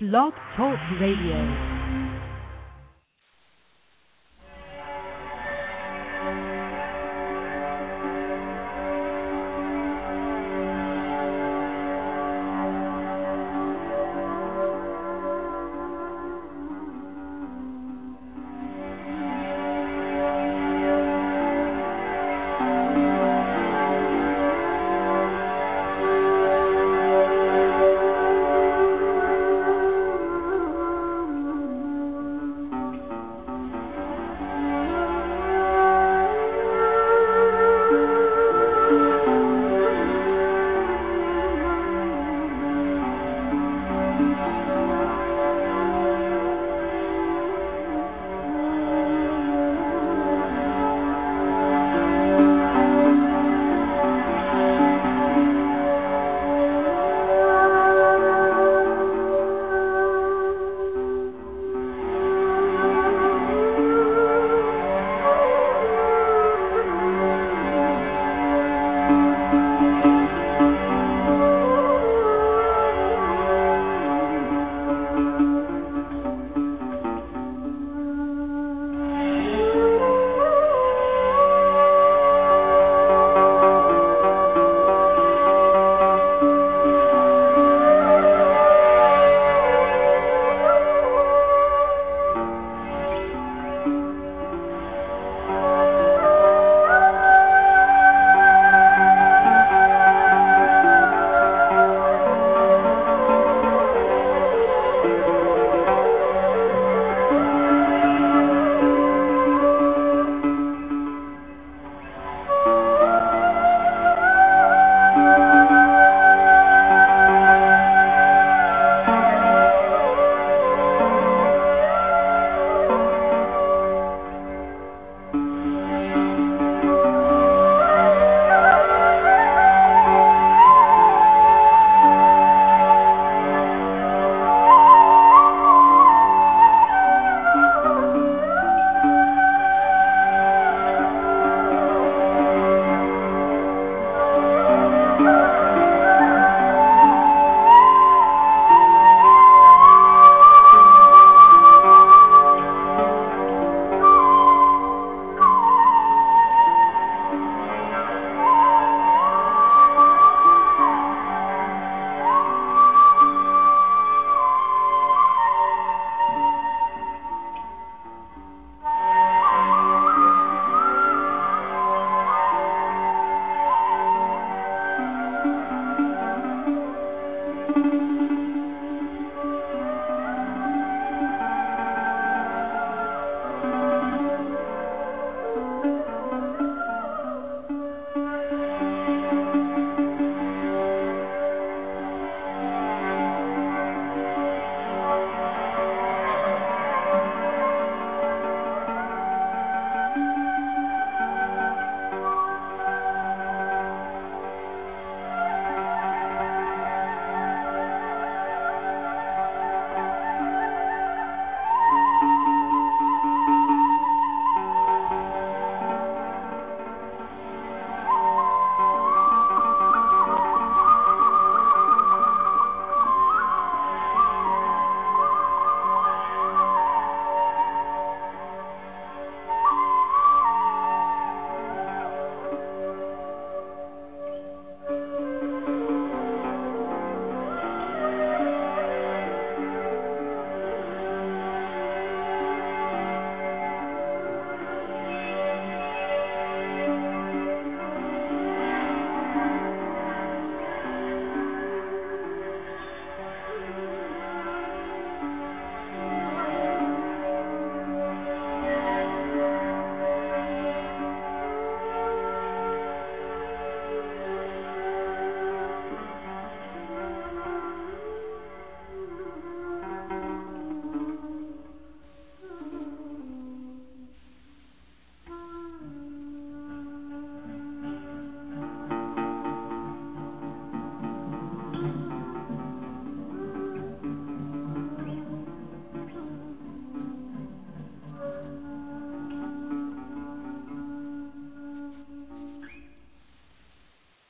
Blog Talk Radio.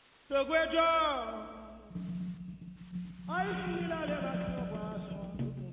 Sogwejo, I feel like a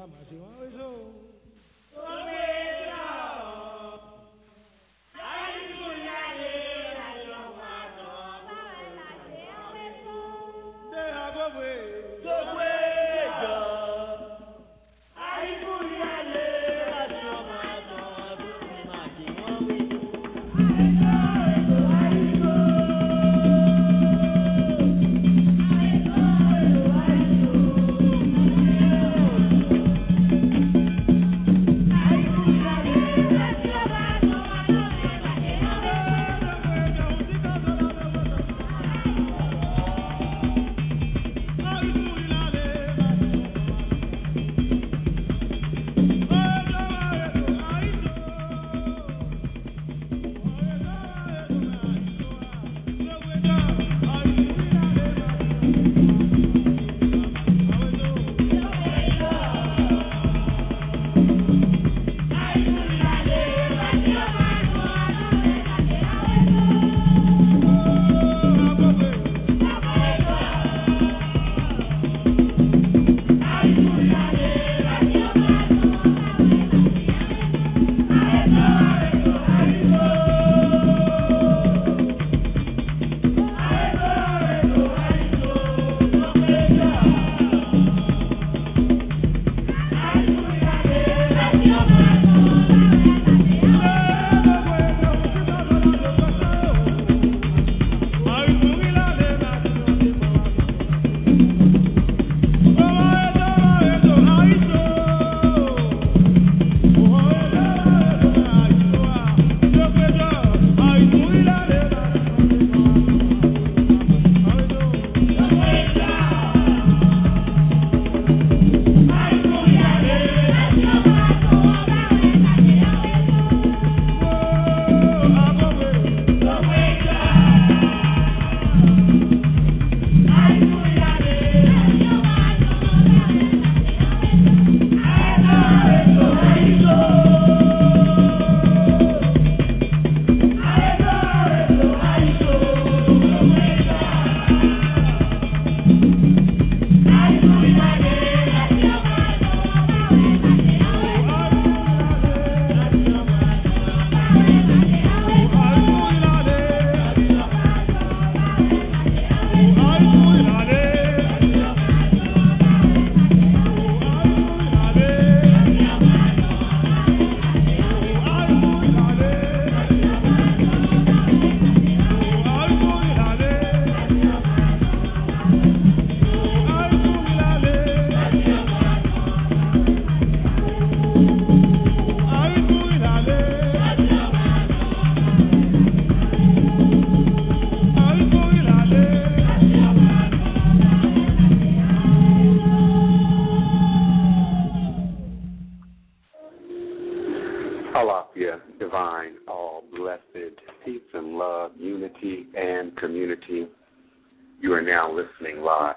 Alafia, divine, all blessed, peace and love, unity and community. You are now listening live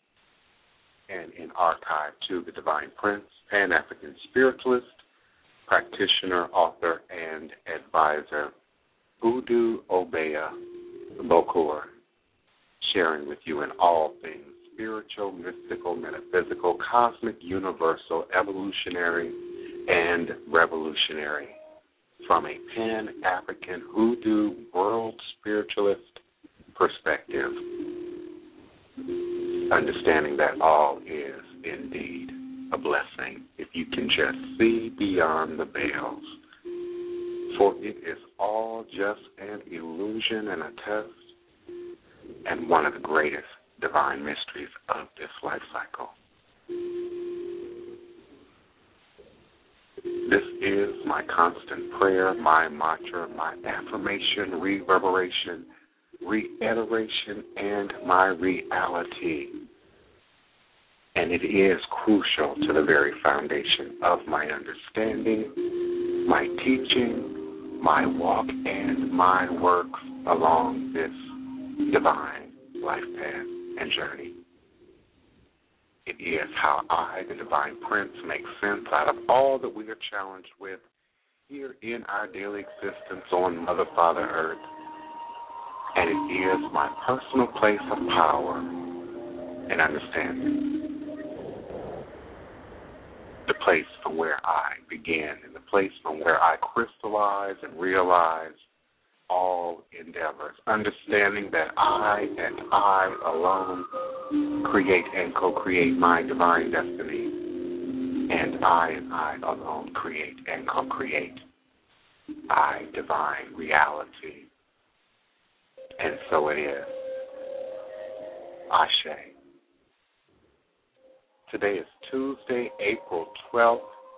and in archive to the Divine Prince, Pan-African spiritualist, practitioner, author, and advisor, Udu Obeah Bokor, sharing with you in all things spiritual, mystical, metaphysical, cosmic, universal, evolutionary, and revolutionary from a Pan-African hoodoo world spiritualist perspective, understanding that all is indeed a blessing if you can just see beyond the veils, for it is all just an illusion and a test and one of the greatest divine mysteries of this life cycle. This is my constant prayer, my mantra, my affirmation, reverberation, reiteration, and my reality. And it is crucial to the very foundation of my understanding, my teaching, my walk, and my work along this divine life path and journey. It is how I, the Divine Prince, make sense out of all that we are challenged with here in our daily existence on Mother, Father, Earth. And it is my personal place of power and understanding. the place from where I began and the place from where I crystallize and realize all endeavors, understanding that I and I alone create and co-create my divine destiny, and I alone create and co-create my divine reality. And so it is. Ashe. Today is Tuesday, April 12th,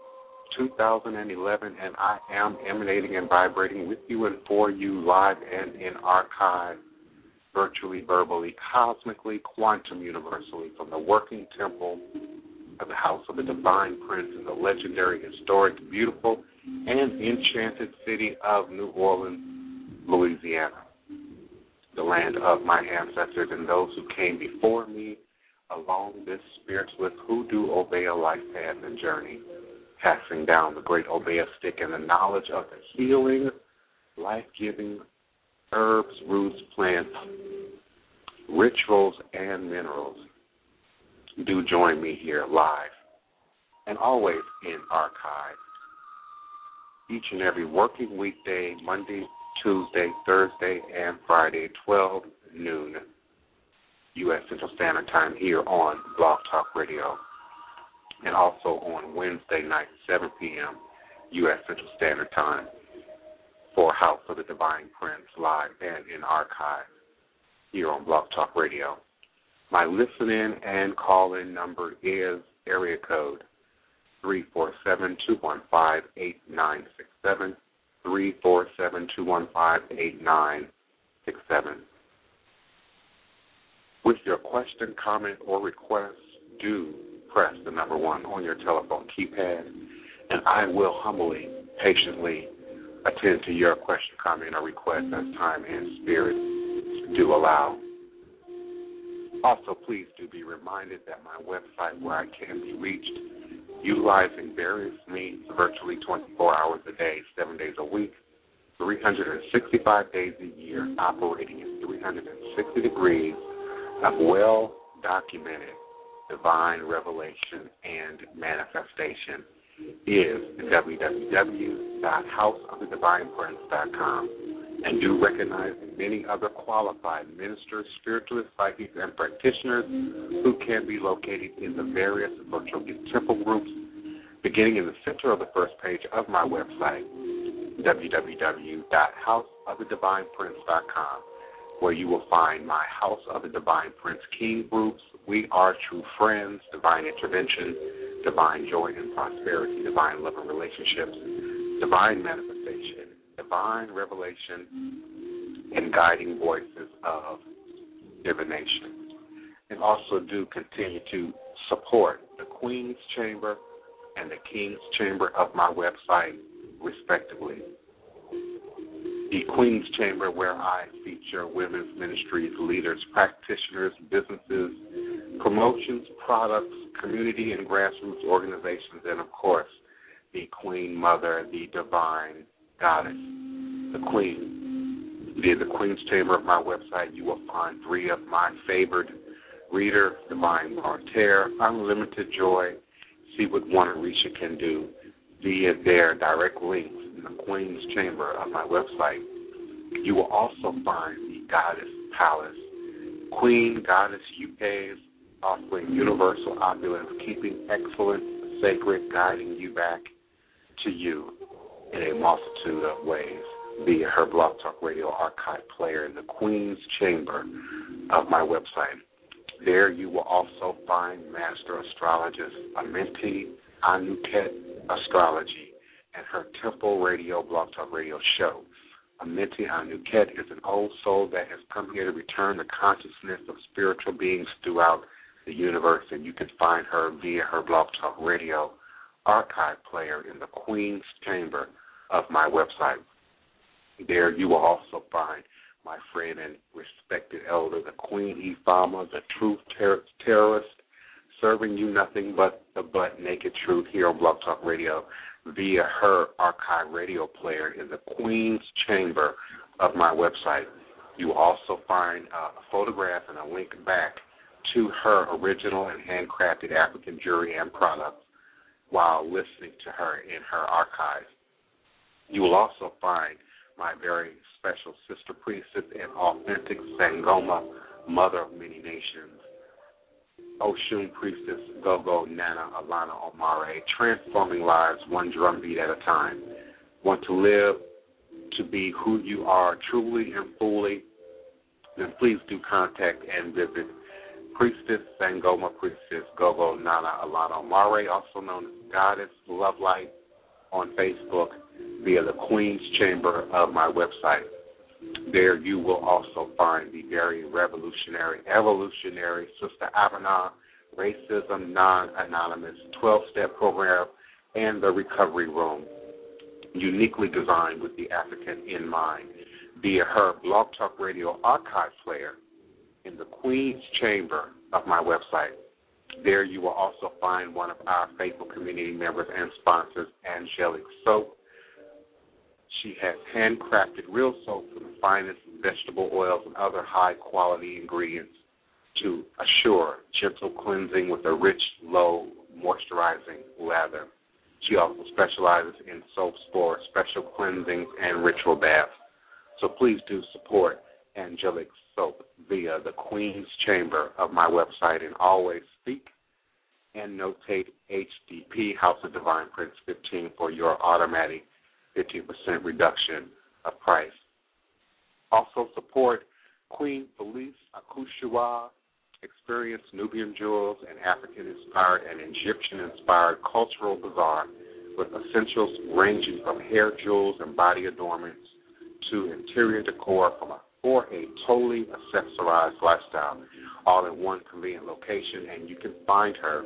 2011, and I am emanating and vibrating with you and for you live and in archive, virtually, verbally, cosmically, quantum universally, from the working temple of the House of the Divine Prince in the legendary, historic, beautiful, and enchanted city of New Orleans, Louisiana, the land of my ancestors and those who came before me along this spiritualist who do obey a life path and journey, passing down the great Obeah stick and the knowledge of the healing, life-giving herbs, roots, plants, rituals, and minerals. Do join me here live and always in archive. Each and every working weekday, Monday, Tuesday, Thursday, and Friday, 12 noon, U.S. Central Standard Time here on Blog Talk Radio, and also on Wednesday night, 7 p.m., U.S. Central Standard Time, for House of the Divine Prince, live and in archive here on Blog Talk Radio. My listen-in and call-in number is area code 347-215-8967, 347-215-8967. With your question, comment, or request, do press the number 1 on your telephone keypad, and I will humbly, patiently attend to your question, comment, or request as time and spirit do allow. Also, please do be reminded that my website, where I can be reached utilizing various means virtually 24 hours a day, 7 days a week, 365 days a year, operating in 360 degrees of well-documented divine revelation and manifestation, is www.houseofthedivineprince.com. And do recognize many other qualified ministers, spiritualists, psychics, and practitioners who can be located in the various virtual temple groups, beginning in the center of the first page of my website, www.houseofthedivineprince.com, where you will find my House of the Divine Prince King groups, We Are True Friends, Divine Intervention, Divine Joy and Prosperity, Divine Love and Relationships, Divine Manifestation, Divine Revelation, and Guiding Voices of Divination. And also do continue to support the Queen's Chamber and the King's Chamber of my website, respectively. The Queen's Chamber, where I feature women's ministries, leaders, practitioners, businesses, promotions, products, community and grassroots organizations, and, of course, the Queen Mother, the Divine Goddess, the Queen. Via the Queen's Chamber of my website, you will find 3 of my favored readers, Divine Voltaire, Unlimited Joy, See What One Orisha Can Do, via their direct links in the Queen's Chamber of my website. You will also find the Goddess Palace, Queen Goddess UK's offering universal opulence, keeping excellence sacred, guiding you back to you in a multitude of ways via her Blog Talk Radio archive player in the Queen's Chamber of my website. There you will also find Master Astrologist Amenti Anuket Astrology and her Temple Radio Blog Talk Radio show. Amenti Anuket is an old soul that has come here to return the consciousness of spiritual beings throughout the universe, and you can find her via her Blog Talk Radio archive player in the Queen's Chamber of my website. There you will also find my friend and respected elder, the Queen Ifama, the truth terrorist, serving you nothing but the butt-naked truth here on Blog Talk Radio via her archive radio player in the Queen's Chamber of my website. You will also find a photograph and a link back to her original and handcrafted African jewelry and products while listening to her in her archives. You will also find my very special sister priestess and authentic Sangoma, mother of many nations, Oshun priestess Gogo Nana Alana Omare, transforming lives one drumbeat at a time. Want to live to be who you are truly and fully? Then please do contact and visit Priestess Sangoma Priestess Gogo Nana Alana Omare, also known as Goddess Love Light, on Facebook via the Queen's Chamber of my website. There you will also find the very revolutionary, evolutionary Sister Abana Racism Non-Anonymous 12-step program and the Recovery Room, uniquely designed with the African in mind, via her Blog Talk Radio archive player in the Queen's Chamber of my website. There you will also find one of our faithful community members and sponsors, Angelic Soap. She has handcrafted real soap from the finest vegetable oils and other high-quality ingredients to assure gentle cleansing with a rich, low, moisturizing lather. She also specializes in soaps for special cleansings and ritual baths. So please do support Angelic Soap via the Queen's Chamber of my website, and always speak and notate HDP, House of Divine Prince 15, for your automatic 15% reduction of price. Also support Queen Felice Akushua, experience Nubian jewels and African-inspired and Egyptian-inspired cultural bazaar with essentials ranging from hair jewels and body adornments to interior decor for a totally accessorized lifestyle, all in one convenient location, and you can find her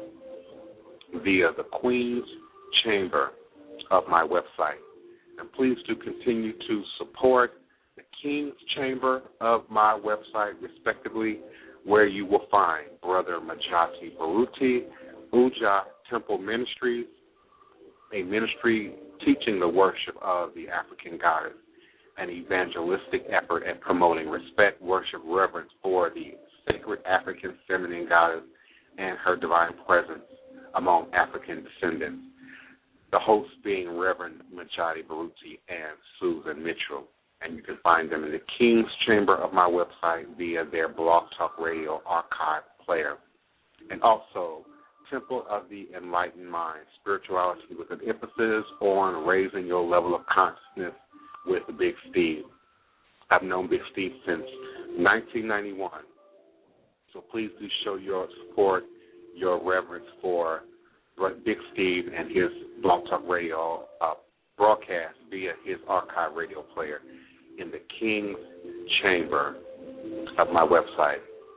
via the Queen's Chamber of my website. And please do continue to support the King's Chamber of my website, respectively, where you will find Brother Majati Baruti, Uja Temple Ministries, a ministry teaching the worship of the African goddess, an evangelistic effort at promoting respect, worship, reverence for the sacred African feminine goddess and her divine presence among African descendants. The hosts being Reverend Majati Baruti and Susan Mitchell. And you can find them in the King's Chamber of my website via their Blog Talk Radio archive player. And also, Temple of the Enlightened Mind, spirituality with an emphasis on raising your level of consciousness with Big Steve. I've known Big Steve since 1991. So please do show your support, your reverence for Big Steve and his Blog Talk Radio broadcast via his archive radio player in the King's Chamber of my website.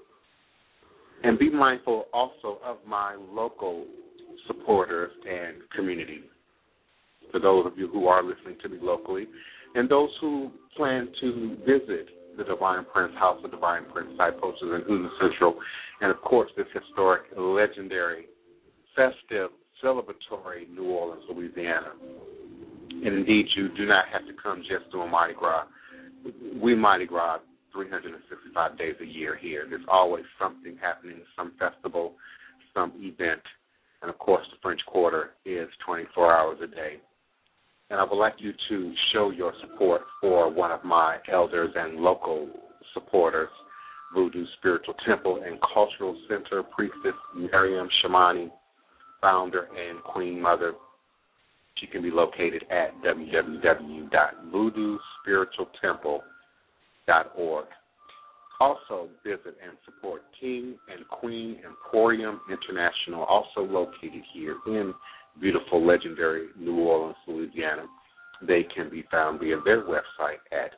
And be mindful also of my local supporters and community. For those of you who are listening to me locally, and those who plan to visit the Divine Prince, House of Divine Prince, site posters in Houston Central, and of course this historic, legendary, festive, celebratory New Orleans, Louisiana. And indeed, you do not have to come just to a Mardi Gras. We Mardi Gras 365 days a year here. There's always something happening, some festival, some event, and of course the French Quarter is 24 hours a day. And I would like you to show your support for one of my elders and local supporters, Voodoo Spiritual Temple and Cultural Center Priestess Miriam Shamani, founder and Queen Mother. She can be located at www.voodoospiritualtemple.org. Also visit and support King and Queen Emporium International, also located here in beautiful, legendary New Orleans, Louisiana. They can be found via their website at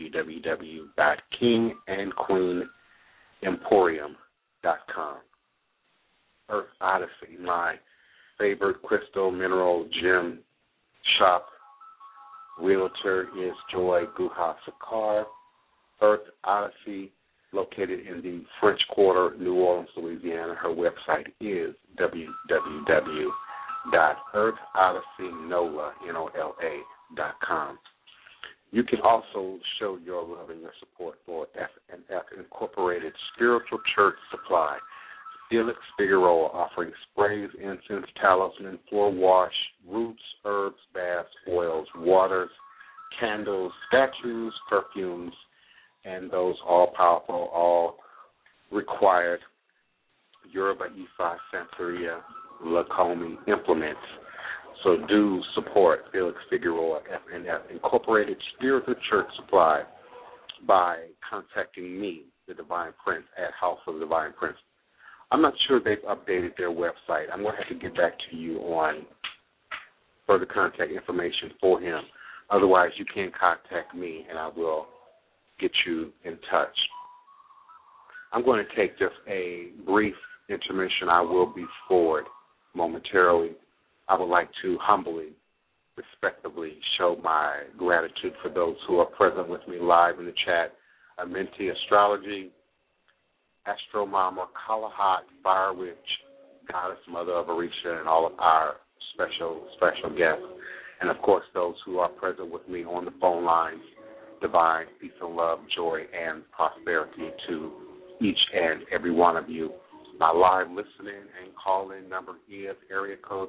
www.kingandqueenemporium.com. Earth Odyssey, my favorite crystal mineral gem shop realtor is Joy Guha Sakar. Earth Odyssey, located in the French Quarter, New Orleans, Louisiana. Her website is www.earthodysseynola.com. You can also show your love and your support for an Incorporated Spiritual Church Supply, Felix Figueroa, offering sprays, incense, talisman, floor wash, roots, herbs, baths, oils, waters, candles, statues, perfumes, and those all-powerful, all-required Yoruba Ifa Santeria Lakomi implements. So do support Felix Figueroa, FNF Incorporated Spiritual Church Supply, by contacting me, the Divine Prince, at House of the Divine Prince. I'm not sure they've updated their website. I'm going to have to get back to you on further contact information for him. Otherwise, you can contact me, and I will get you in touch. I'm going to take just a brief intermission. I will be forward momentarily. I would like to humbly, respectfully show my gratitude for those who are present with me live in the chat. Amenti Astrology, Astro Mama, Kalahat, Fire Witch, Goddess Mother of Orisha, and all of our special guests. And, of course, those who are present with me on the phone lines, divine peace and love, joy, and prosperity to each and every one of you. My live listening and call-in number is area code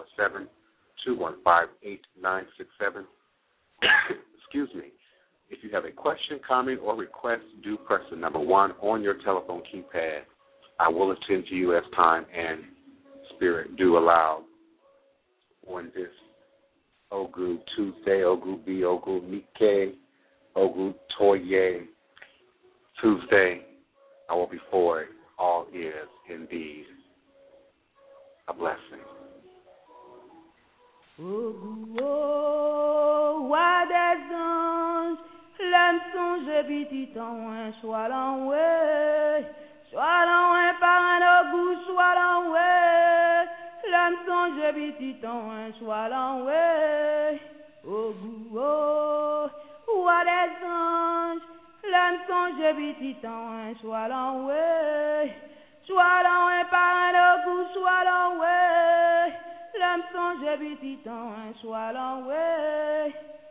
347-215-8967. Excuse me. If you have a question, comment, or request, do press the number 1 on your telephone keypad. I will attend to you as time and spirit do allow on this Ogu Tuesday, Ogu B, Ogu Nike, Ogu Toye Tuesday. I will be forward. All is indeed a blessing. Roi des anges, l'âme songe petit en soit l'enoué, par un goût, soit l'enoué, l'âme songe petit en soit l'enoué, roi des anges, l'âme songe petit en soit l'enoué, par un goût, soit l'enoué, l'âme songe petit en soit l'enoué,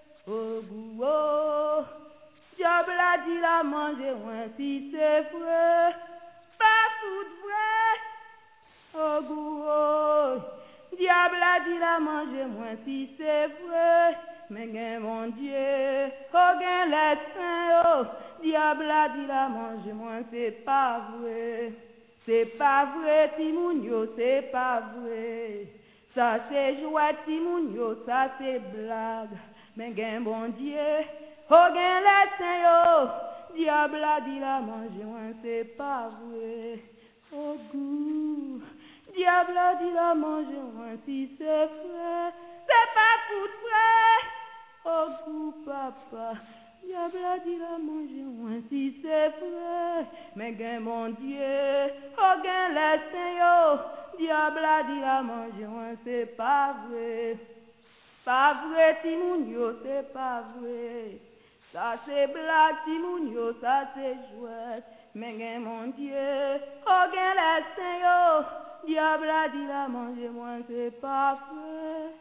diable a dit la manger, ouais, si c'est vrai, pas tout vrai, diable a dit la manger, moi, si c'est vrai, mais gain mon Dieu, gain les saints, diable a dit la manger, moi, c'est pas vrai, Timounio, c'est pas vrai. Ça c'est jouet Timounio, ça c'est blague. Mais gain bon Dieu, gain les saints yo, diable a dit la manger, moi c'est pas vrai. Oh goût, diable a dit la manger, moi si c'est vrai, c'est pas tout vrai. Oh goût papa, diable a dit la manger, moi si c'est vrai. Mais gain mon Dieu, gain les saints yo, diable a dit la manger, moi c'est pas vrai. Pas vrai, Timounio, c'est pas vrai. Ça c'est blague, Timounio, ça c'est jouet. Mais gain mon Dieu, gain les saints yo, diable a dit la manger, moi c'est pas vrai.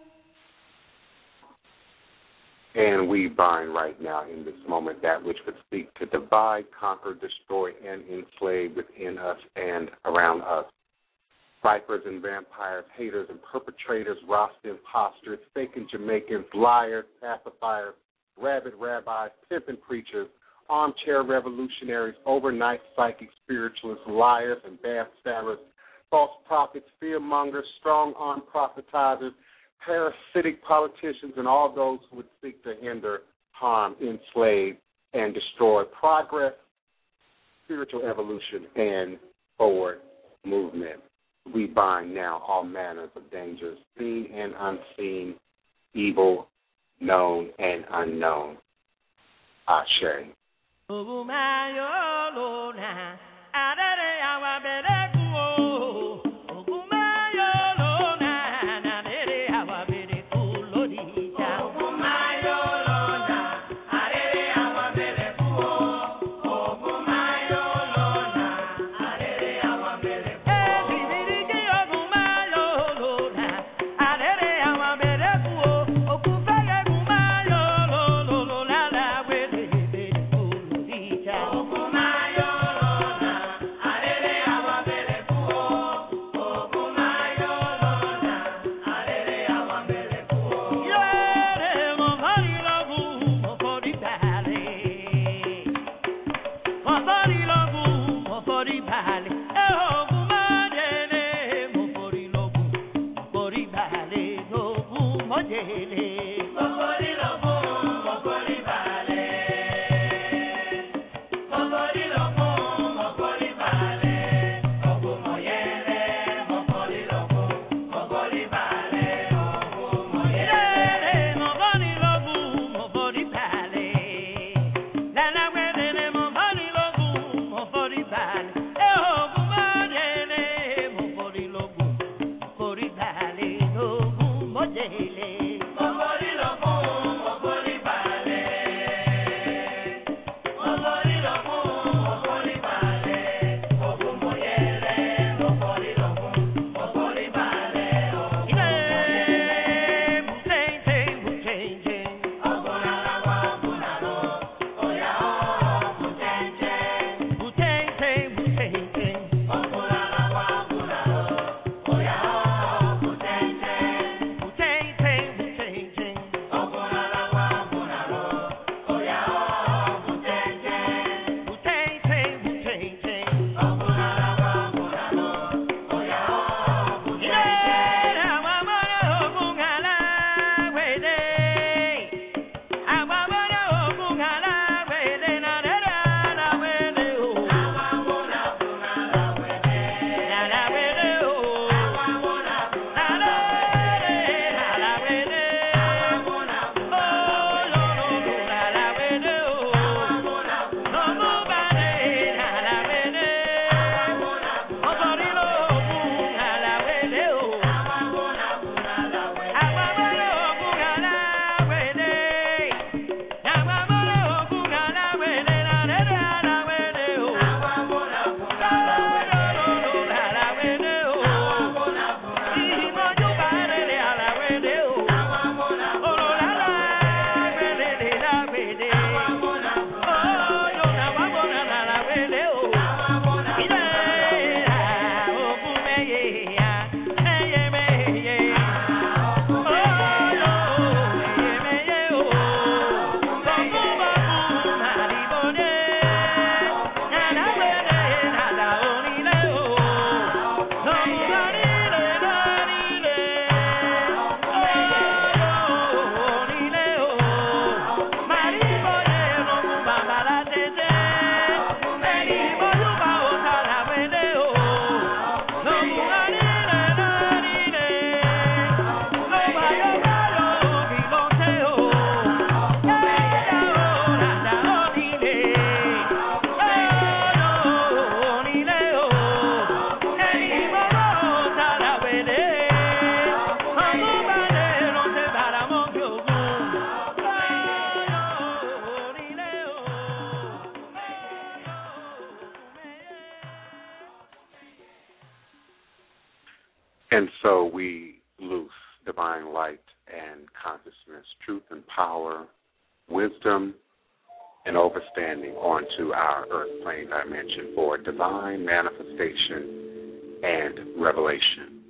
And we bind right now in this moment that which would seek to divide, conquer, destroy, and enslave within us and around us. Vipers and vampires, haters and perpetrators, Rasta imposters, faking Jamaicans, liars, pacifiers, rabid rabbis, pimping preachers, armchair revolutionaries, overnight psychic spiritualists, liars and backstabbers, false prophets, fearmongers, strong-armed prophetizers, parasitic politicians, and all those who would seek to hinder, harm, enslave, and destroy progress, spiritual evolution, and forward movement. We bind now all manners of dangers, seen and unseen, evil, known and unknown. Ashe. And so we loose divine light and consciousness, truth and power, wisdom and overstanding onto our earth plane dimension for divine manifestation and revelation.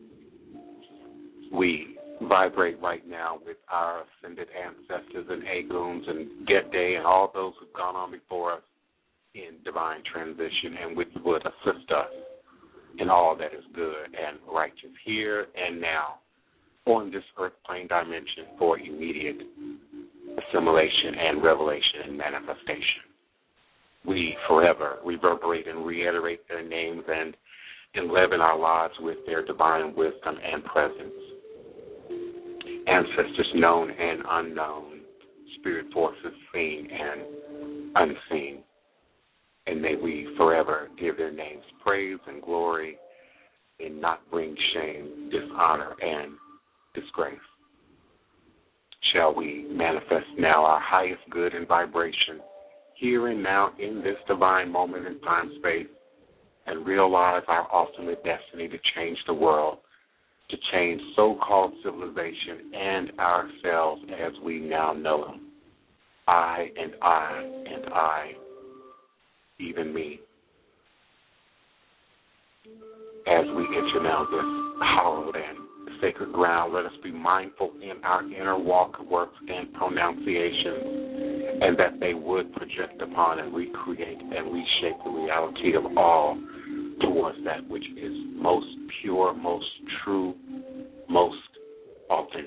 We vibrate right now with our ascended ancestors and Aguns and Gede and all those who've gone on before us in divine transition and which would assist us in all that is good and righteous here and now on this earth plane dimension for immediate assimilation and revelation and manifestation. We forever reverberate and reiterate their names and enliven our lives with their divine wisdom and presence. Ancestors known and unknown, spirit forces seen and unseen. And may we forever give their names praise and glory and not bring shame, dishonor, and disgrace. Shall we manifest now our highest good and vibration here and now in this divine moment in time space and realize our ultimate destiny to change the world, to change so-called civilization and ourselves as we now know them. I and I and I, even me. As we enter now this hallowed and sacred ground, let us be mindful in our inner walk, works, and pronunciations, and that they would project upon and recreate and reshape the reality of all towards that which is most pure, most true, most authentic.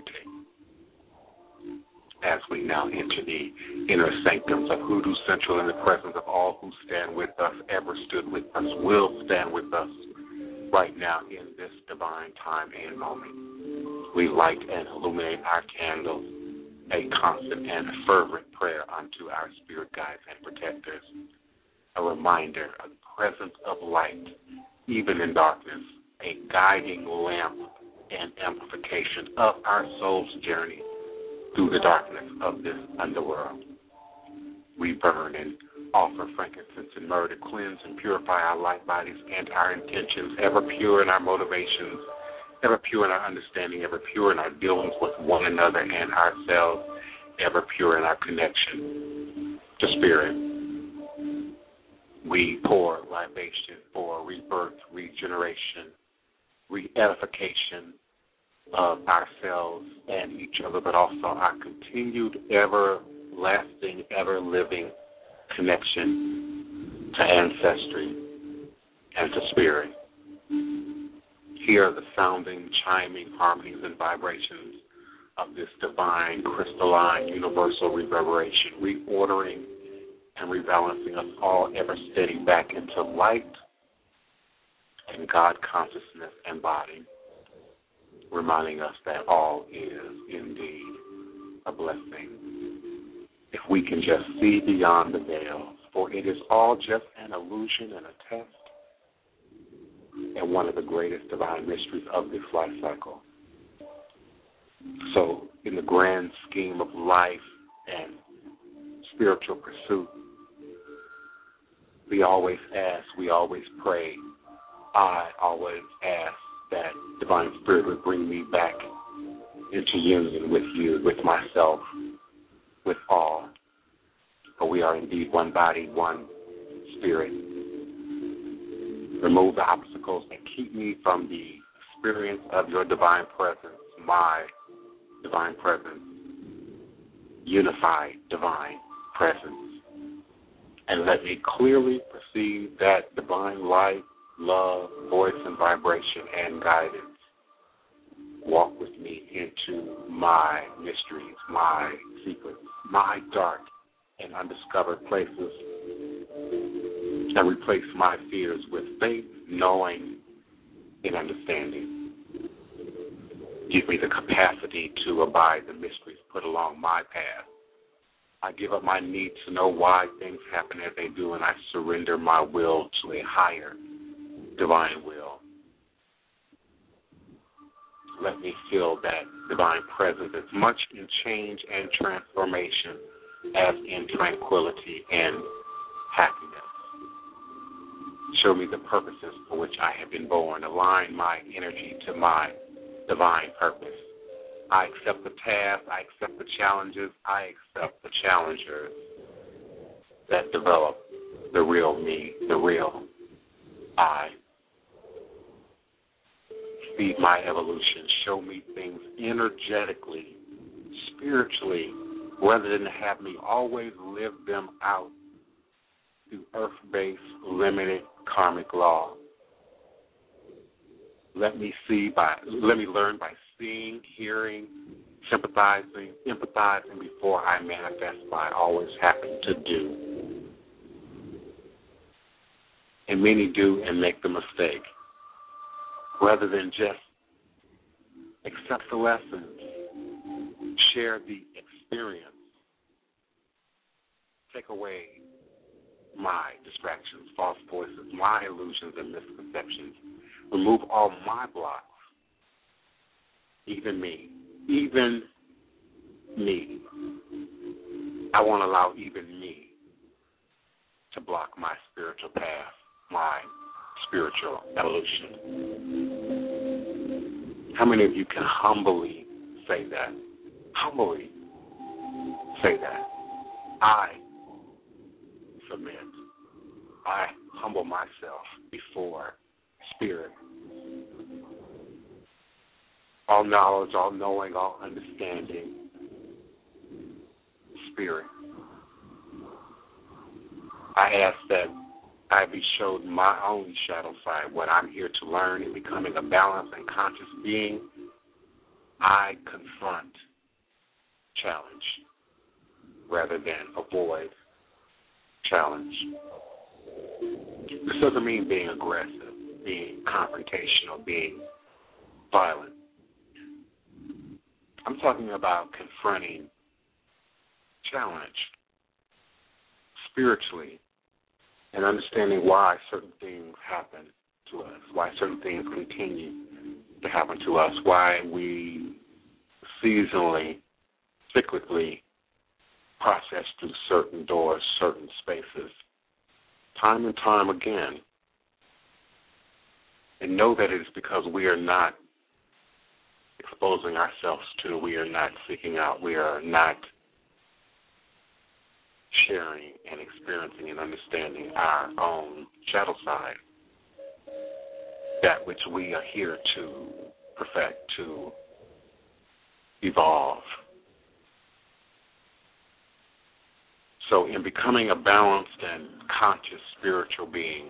As we now enter the inner sanctums of Hoodoo Central in the presence of all who stand with us, ever stood with us, will stand with us right now in this divine time and moment. We light and illuminate our candles, a constant and fervent prayer unto our spirit guides and protectors, a reminder of the presence of light, even in darkness, a guiding lamp and amplification of our soul's journey through the darkness of this underworld. We burn and offer frankincense and myrrh to cleanse and purify our light bodies and our intentions, ever pure in our motivations, ever pure in our understanding, ever pure in our dealings with one another and ourselves, ever pure in our connection to spirit. We pour libation for rebirth, regeneration, re-edification of ourselves and each other, but also our continued everlasting, ever-living connection to ancestry and to spirit. Hear the sounding, chiming harmonies and vibrations of this divine, crystalline, universal reverberation, reordering and rebalancing us all ever steady back into light and God consciousness embodied, reminding us that all is indeed a blessing. If we can just see beyond the veils, for it is all just an illusion and a test, and one of the greatest divine mysteries of this life cycle. So, in the grand scheme of life and spiritual pursuit, we always ask, we always pray. I always ask that Divine Spirit would bring me back into union with you, with myself, with all. For we are indeed one body, one spirit. Remove the obstacles and keep me from the experience of your divine presence, my divine presence, unified divine presence. And let me clearly perceive that divine light, love, voice, and vibration and guidance. Walk with me into my mysteries, my secrets, my dark and undiscovered places, and replace my fears with faith, knowing, and understanding. Give me the capacity to abide the mysteries put along my path. I give up my need to know why things happen as they do, and I surrender my will to a higher divine will. Let me feel that divine presence as much in change and transformation as in tranquility and happiness. Show me the purposes for which I have been born. Align my energy to my divine purpose. I accept the task, I accept the challenges, I accept the challengers that develop the real me, the real I. Feed my evolution, show me things energetically, spiritually, rather than have me always live them out through earth-based, limited karmic law. Let me learn by seeing, hearing, sympathizing, empathizing before I manifest what I always happen to do. And many do and make the mistake. Rather than just accept the lessons, share the experience, take away my distractions, false voices, my illusions and misconceptions, remove all my blocks, even me. I won't allow even me to block my spiritual path, my spiritual evolution. How many of you can humbly say that? Humbly say that. I submit. I humble myself before Spirit. All knowledge, all knowing, all understanding. Spirit. I ask that I be showed my own shadow side, what I'm here to learn in becoming a balanced and conscious being. I confront, challenge, rather than avoid, challenge. This doesn't mean being aggressive, being confrontational, being violent. I'm talking about confronting, challenge, spiritually, and understanding why certain things happen to us, why certain things continue to happen to us, why we seasonally, cyclically process through certain doors, certain spaces, time and time again, and know that it is because we are not exposing ourselves to, we are not seeking out, we are not sharing and experiencing and understanding our own shadow side, that which we are here to perfect, to evolve. So in becoming a balanced and conscious spiritual being,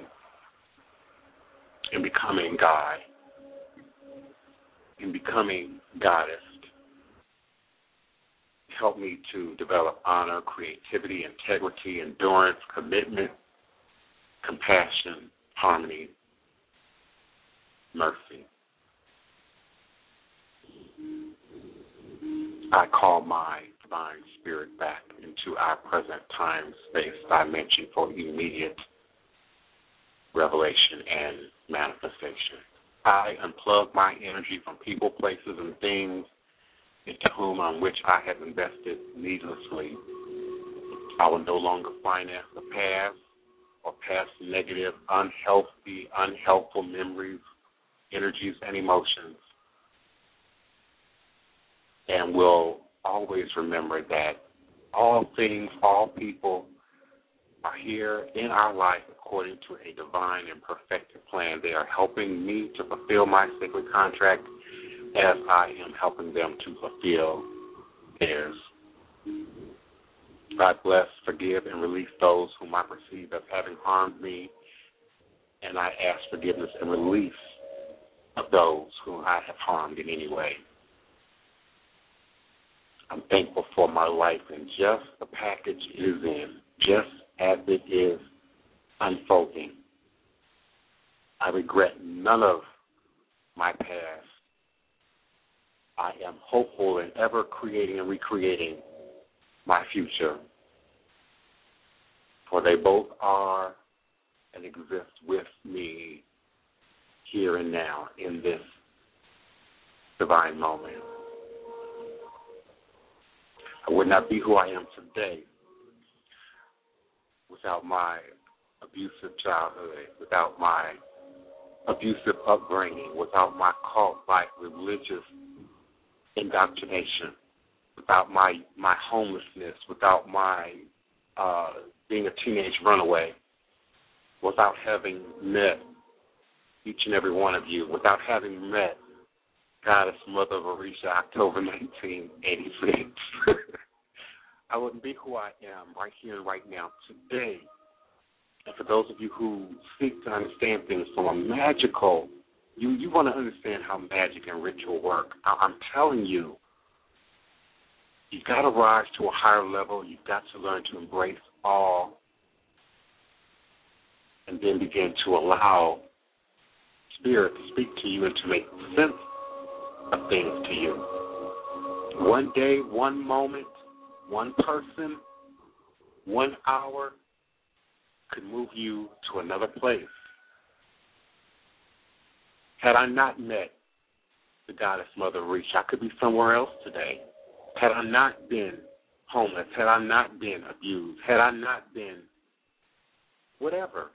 in becoming God, in becoming goddess, help me to develop honor, creativity, integrity, endurance, commitment, compassion, harmony, mercy. I call my divine spirit back into our present time, space, dimension for immediate revelation and manifestation. I unplug my energy from people, places, and things into whom on which I have invested needlessly. I will no longer finance the past or past negative, unhealthy, unhelpful memories, energies, and emotions, and will always remember that all things, all people are here in our life according to a divine and perfected plan. They are helping me to fulfill my sacred contract as I am helping them to fulfill theirs. God bless, forgive, and release those whom I perceive as having harmed me, and I ask forgiveness and release of those whom I have harmed in any way. I'm thankful for my life and just the package it is in, just as it is unfolding. I regret none of my past. I am hopeful in ever creating and recreating my future, for they both are and exist with me here and now in this divine moment. I would not be who I am today without my abusive childhood, without my abusive upbringing, without my cult-like religious indoctrination, without my homelessness, without my being a teenage runaway, without having met each and every one of you, without having met Goddess Mother Varisha October 1986, I wouldn't be who I am right here and right now today. And for those of you who seek to understand things from a magical, you want to understand how magic and ritual work. I'm telling you, you've got to rise to a higher level. You've got to learn to embrace all and then begin to allow Spirit to speak to you and to make sense of things to you. One day, one moment, one person, 1 hour could move you to another place. Had I not met the Goddess Mother Varisha, I could be somewhere else today. Had I not been homeless, had I not been abused, had I not been whatever.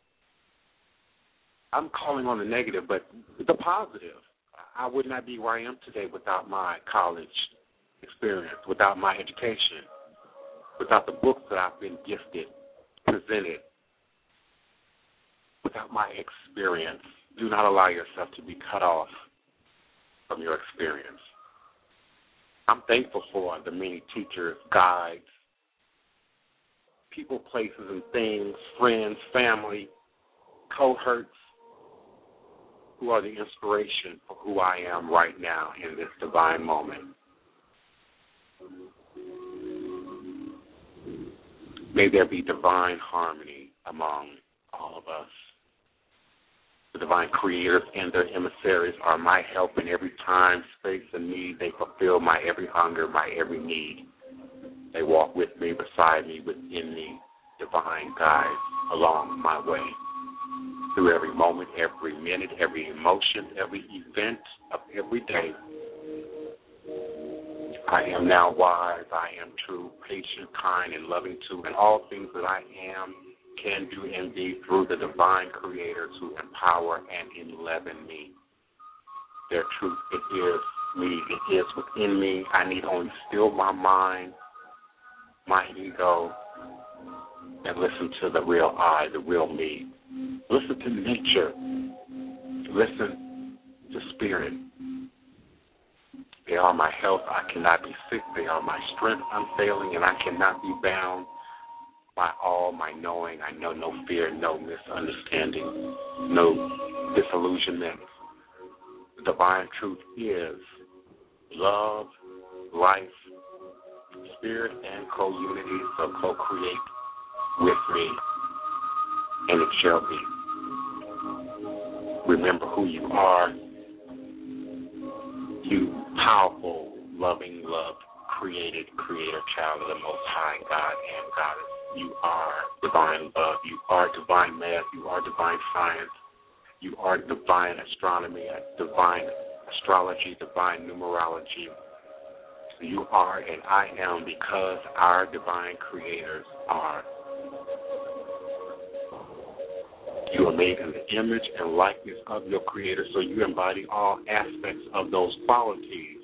I'm calling on the negative, but the positive. I would not be where I am today without my college experience, without my education, without the books that I've been gifted, presented, without my experience. Do not allow yourself to be cut off from your experience. I'm thankful for the many teachers, guides, people, places, and things, friends, family, cohorts, who are the inspiration for who I am right now in this divine moment. May there be divine harmony among all of us. The divine creators and their emissaries are my help in every time, space, and need. They fulfill my every hunger, my every need. They walk with me, beside me, within me, divine guides along my way. Through every moment, every minute, every emotion, every event of every day. I am now wise, I am true, patient, kind, and loving too, and all things that I am, can do, and be through the divine creators who empower and enleaven me. Their truth, it is me, it is within me. I need only still my mind, my ego, and listen to the real I, the real me. Listen to nature. Listen to spirit. They are my health. I cannot be sick. They are my strength unfailing, and I cannot be bound by all my knowing. I know no fear, no misunderstanding, no disillusionment. The divine truth is love, life, spirit, and co-unity, so co-create with me, and it shall be. Remember who you are, you powerful, loving, loved, created, creator, child of the Most High God and Goddess. You are divine love. You are divine math. You are divine science. You are divine astronomy, divine astrology, divine numerology. You are and I am because our divine creators are. You are made in the image and likeness of your Creator, so you embody all aspects of those qualities.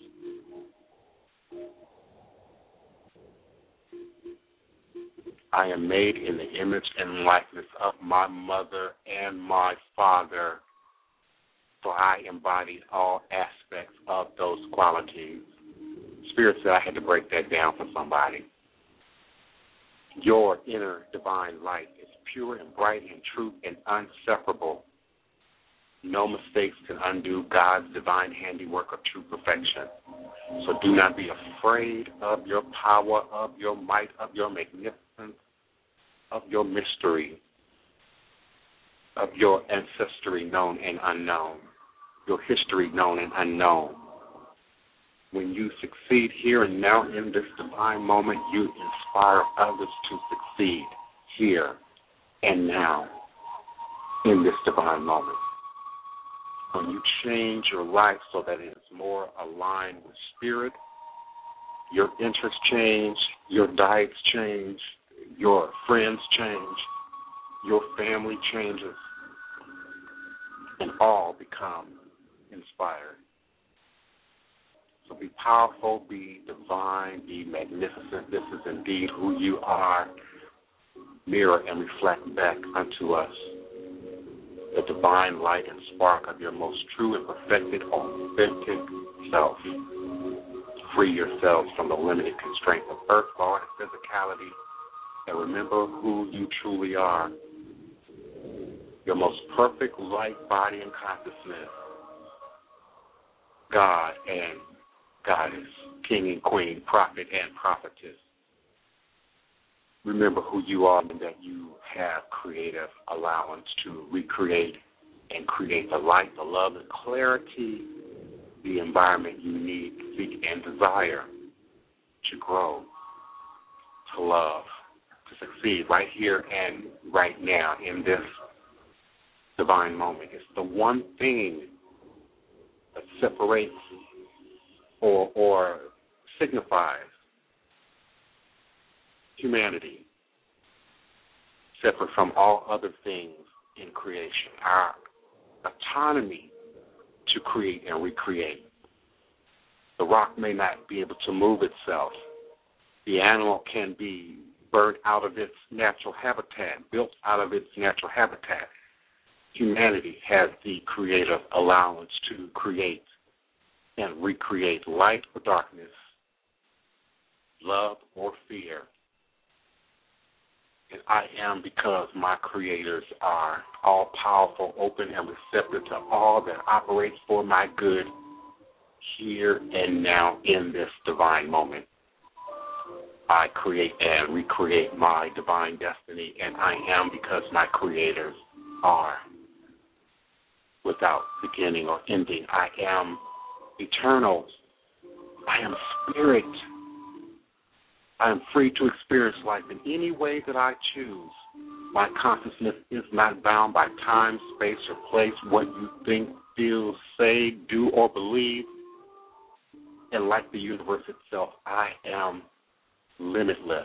I am made in the image and likeness of my mother and my father, so I embody all aspects of those qualities. Spirit said I had to break that down for somebody. Your inner divine light is pure and bright and true and inseparable. No mistakes can undo God's divine handiwork of true perfection. So do not be afraid of your power, of your might, of your magnificence, of your mystery, of your ancestry known and unknown, your history known and unknown. When you succeed here and now in this divine moment, you inspire others to succeed here and now in this divine moment. When you change your life so that it is more aligned with spirit, your interests change, your diets change, your friends change, your family changes. and all become inspired. So be powerful, be divine, be magnificent. This is indeed who you are. Mirror and reflect back unto us the divine light and spark of your most true and perfected, authentic self. Free yourselves from the limited constraints of earth, law, and physicality, and remember who you truly are. Your most perfect light, body, and consciousness. God and Goddess, King and Queen, Prophet and Prophetess. Remember who you are and that you have creative allowance to recreate and create the light, the love, the clarity, the environment you need, seek, and desire to grow, to love, to succeed right here and right now in this divine moment. It's the one thing that separates or signifies humanity, separate from all other things in creation. Our autonomy to create and recreate. The rock may not be able to move itself. The animal can be burnt out of its natural habitat, built out of its natural habitat. Humanity has the creative allowance to create and recreate light or darkness, love or fear. And I am because my creators are all-powerful, open, and receptive to all that operates for my good here and now in this divine moment. I create and recreate my divine destiny, and I am because my creators are without beginning or ending. I am eternal. I am spirit. I am free to experience life in any way that I choose. My consciousness is not bound by time, space, or place, what you think, feel, say, do, or believe. And like the universe itself, I am limitless.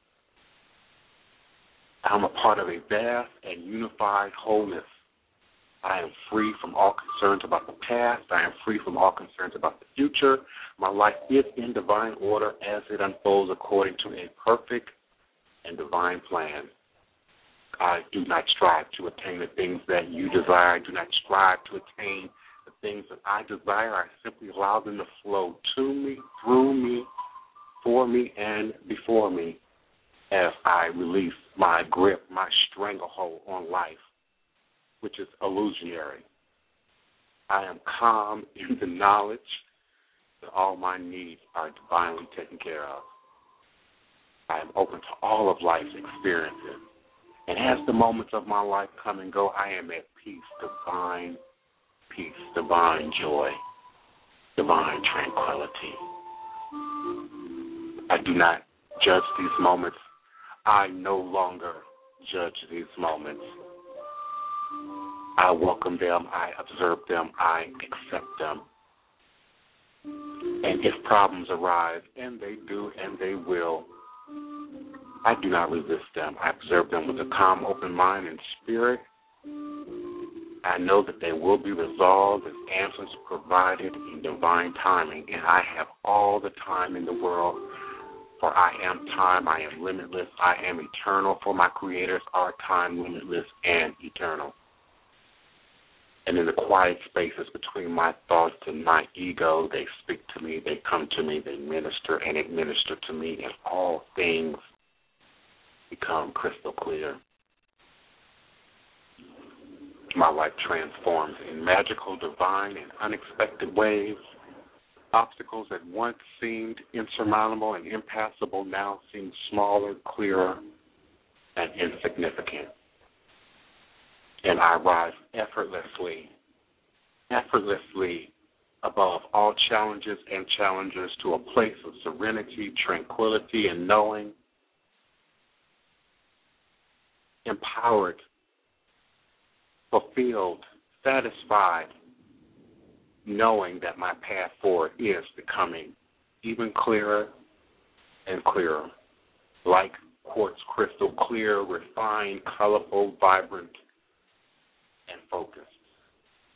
I am a part of a vast and unified wholeness. I am free from all concerns about the past. I am free from all concerns about the future. My life is in divine order as it unfolds according to a perfect and divine plan. I do not strive to attain the things that you desire. I do not strive to attain the things that I desire. I simply allow them to flow to me, through me, for me, and before me as I release my grip, my stranglehold on life, which is illusionary. I am calm in the knowledge that all my needs are divinely taken care of. I am open to all of life's experiences. And as the moments of my life come and go, I am at peace, divine joy, divine tranquility. I do not judge these moments. I no longer judge these moments. I welcome them, I observe them, I accept them. And if problems arise, and they do and they will, I do not resist them. I observe them with a calm, open mind and spirit. I know that they will be resolved as answers provided in divine timing, and I have all the time in the world, for I am time, I am limitless, I am eternal, for my creators are time, limitless, and eternal. And in the quiet spaces between my thoughts and my ego, they speak to me, they come to me, they minister and administer to me, and all things become crystal clear. My life transforms in magical, divine, and unexpected ways. Obstacles that once seemed insurmountable and impassable now seem smaller, clearer, and insignificant. And I rise effortlessly above all challenges and challengers to a place of serenity, tranquility, and knowing, empowered, fulfilled, satisfied, knowing that my path forward is becoming even clearer and clearer, like quartz crystal, clear, refined, colorful, vibrant, and focused.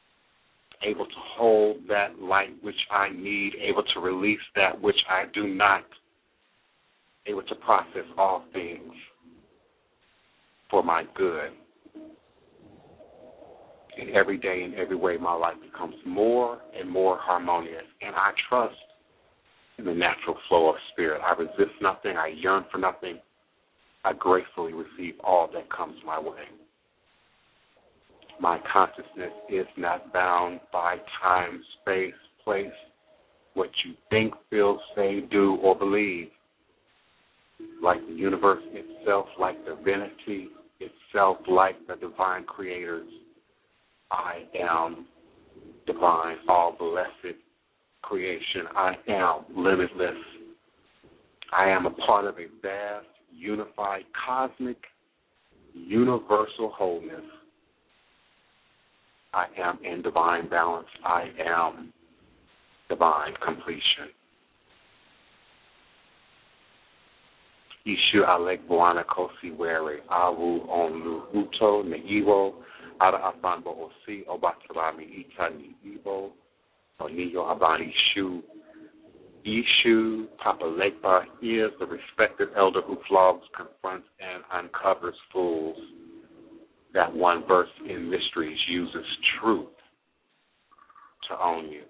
able to hold that light which I need, able to release that which I do not, able to process all things for my good. And every day and every way, my life becomes more and more harmonious, and I trust in the natural flow of spirit. I resist nothing. I yearn for nothing. I gratefully receive all that comes my way. My consciousness is not bound by time, space, place, what you think, feel, say, do, or believe. Like the universe itself, like divinity itself, like the divine creators, I am divine, all blessed creation. I am limitless. I am a part of a vast, unified, cosmic, universal wholeness. I am in divine balance. I am divine completion. Ishu Alek Buana Kosi Were, Awu Onlu Uto, Neiwo, Ada Afanbo Osi, Obatarami Itani Ibo, Oniyo Abani Shu. Ishu Papa Lekba is the respected elder who flogs, confronts, and uncovers fools. That one verse in Mysteries uses truth to own you.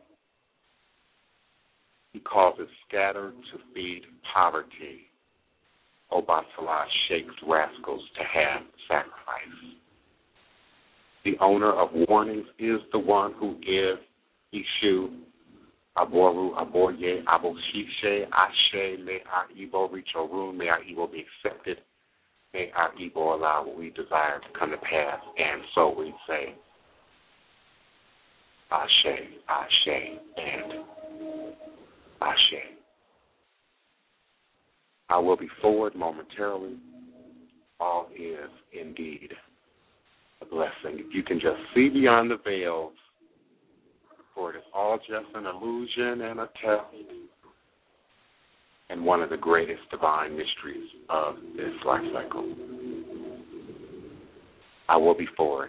He causes scattered to feed poverty. Obatala shakes rascals to have sacrifice. The owner of warnings is the one who gives Ishu, Aboru, Aboye, Aboshishe, Ashe, may our Igbo reach our room, may our Igbo be accepted, may our Igbo allow what we desire to come to pass, and so we say, Ashe, Ashe, and Ashe. I will be forward momentarily. All is indeed a blessing. If you can just see beyond the veils, for it is all just an illusion and a test, and one of the greatest divine mysteries of this life cycle. I will be forward.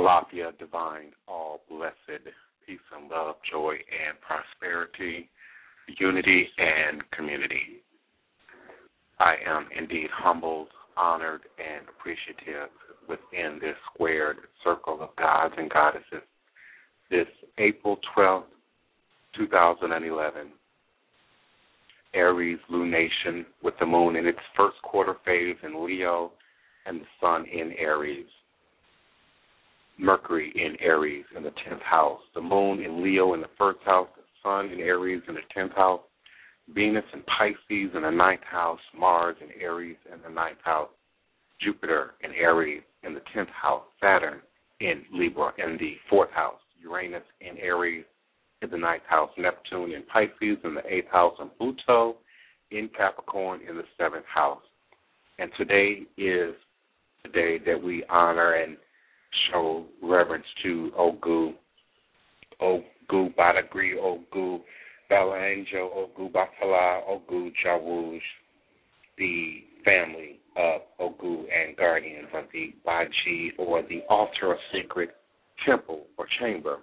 Alafia Divine, all blessed, peace and love, joy and prosperity, unity and community. I am indeed humbled, honored, and appreciative within this squared circle of gods and goddesses. This April 12th, 2011, Aries lunation with the moon in its first quarter phase in Leo and the sun in Aries. Mercury in Aries in the 10th house, the moon in Leo in the first house, the sun in Aries in the 10th house, Venus in Pisces in the 9th house, Mars in Aries in the 9th house, Jupiter in Aries in the 10th house, Saturn in Libra in the 4th house, Uranus in Aries in the 9th house, Neptune in Pisces in the 8th house, and Pluto in Capricorn in the 7th house. And today is the day that we honor and show reverence to Ogu Badagri, Ogu Balangel, Ogu Batala, Ogu Jawuj, the family of Ogu and guardians of the Baji, or the altar of sacred temple or chamber.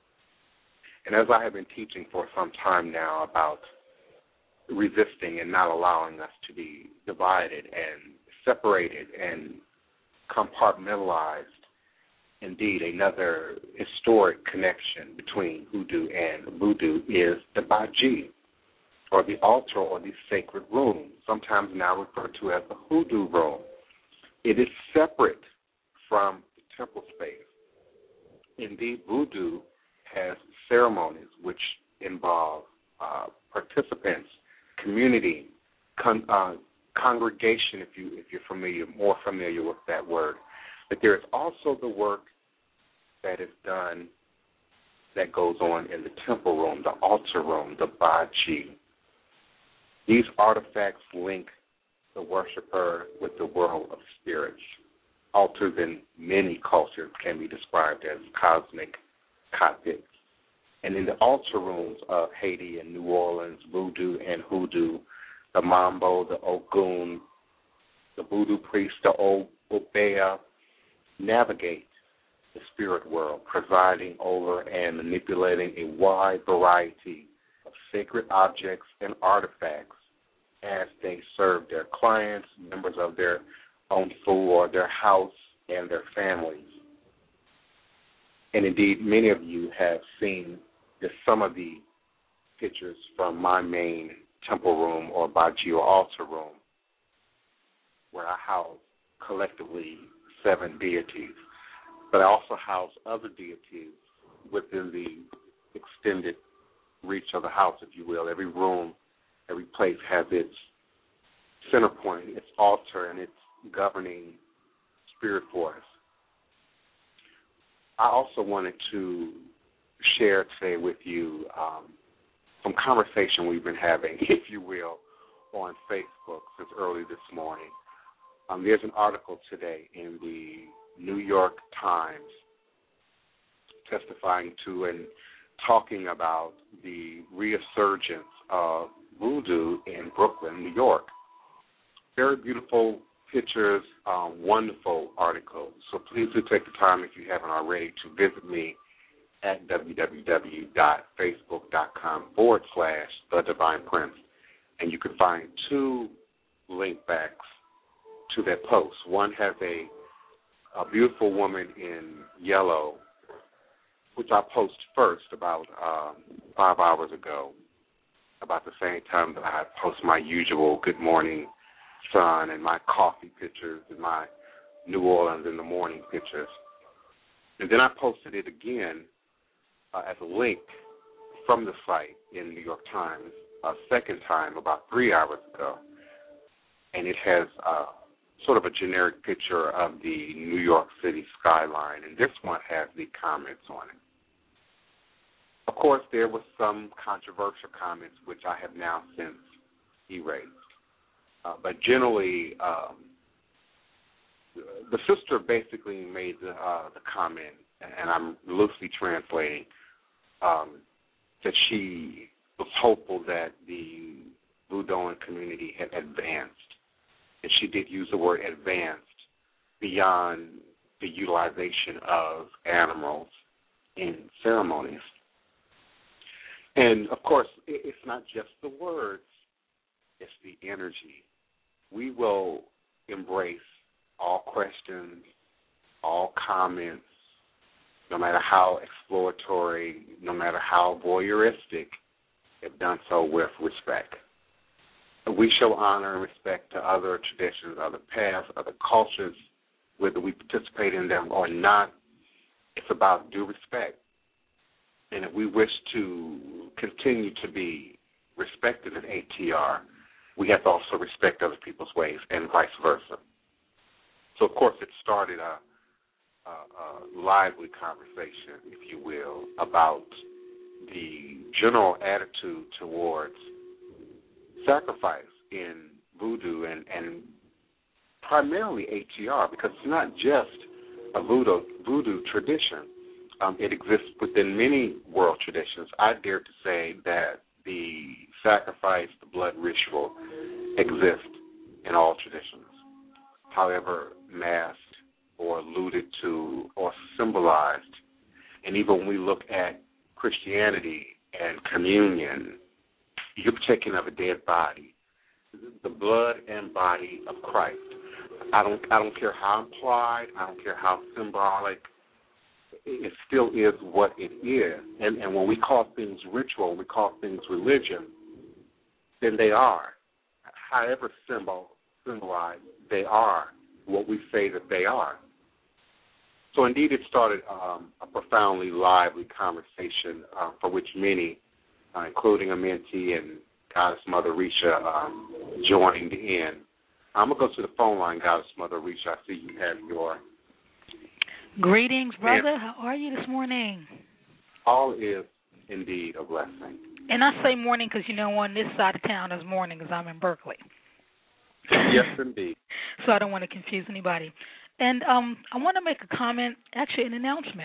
And as I have been teaching for some time now about resisting and not allowing us to be divided and separated and compartmentalized, indeed, another historic connection between hoodoo and voodoo is the Baji, or the altar, or the sacred room, sometimes now referred to as the hoodoo room. It is separate from the temple space. Indeed, voodoo has ceremonies which involve participants, community, congregation, if you're more familiar with that word. But there is also the work that is done, that goes on in the temple room, the altar room, the Baji. These artifacts link the worshiper with the world of spirits. Altars in many cultures can be described as cosmic cockpits. And in the altar rooms of Haiti and New Orleans, voodoo and hoodoo, the Mambo, the Ogun, the voodoo priest, the Obeah, navigate the spirit world, presiding over and manipulating a wide variety of sacred objects and artifacts as they serve their clients, members of their own food or their house, and their families. And indeed, many of you have seen some of the pictures from my main temple room or Baji or altar room, where I house collectively 7 deities. But I also house other deities within the extended reach of the house, if you will. Every room, every place has its center point, its altar, and its governing spirit force. I also wanted to share today with you some conversation we've been having, if you will, on Facebook since early this morning. There's an article today in the New York Times testifying to and talking about the resurgence of voodoo in Brooklyn, New York. Very beautiful pictures, wonderful article. So please do take the time, if you haven't already, to visit me at www.facebook.com/The Divine Prince. And you can find 2 link backs to that post. One has a beautiful woman in yellow, which I posted first about 5 hours ago, about the same time that I post my usual good morning sun and my coffee pictures and my New Orleans in the morning pictures. And then I posted it again as a link from the site in New York Times a second time about 3 hours ago. And it has sort of a generic picture of the New York City skyline, and this one has the comments on it. Of course, there was some controversial comments, which I have now since erased. But generally, the sister basically made the comment, and I'm loosely translating, that she was hopeful that the Voodooan community had advanced. And she did use the word advanced beyond the utilization of animals in ceremonies. And, of course, it's not just the words, it's the energy. We will embrace all questions, all comments, no matter how exploratory, no matter how voyeuristic, if done so with respect. We show honor and respect to other traditions, other paths, other cultures, whether we participate in them or not. It's about due respect. And if we wish to continue to be respected in ATR, we have to also respect other people's ways and vice versa. So, of course, it started a lively conversation, if you will, about the general attitude towards sacrifice in voodoo and primarily ATR, because it's not just a voodoo tradition. It exists within many world traditions. I dare to say that the sacrifice, the blood ritual, exists in all traditions. However, masked or alluded to or symbolized. And even when we look at Christianity and communion, you're partaking of a dead body, the blood and body of Christ. I don't care how implied, I don't care how symbolic, it still is what it is. And when we call things ritual, when we call things religion, then they are. However symbolized, they are what we say that they are. So indeed it started a profoundly lively conversation for which many, including a mentee and Goddess Mother Risha, joined in. I'm going to go to the phone line, Goddess Mother Risha. I see you have your... Greetings, brother. How are you this morning? All is indeed a blessing. And I say morning because, on this side of town is morning because I'm in Berkeley. Yes, indeed. So I don't want to confuse anybody. And I want to make a comment, actually an announcement.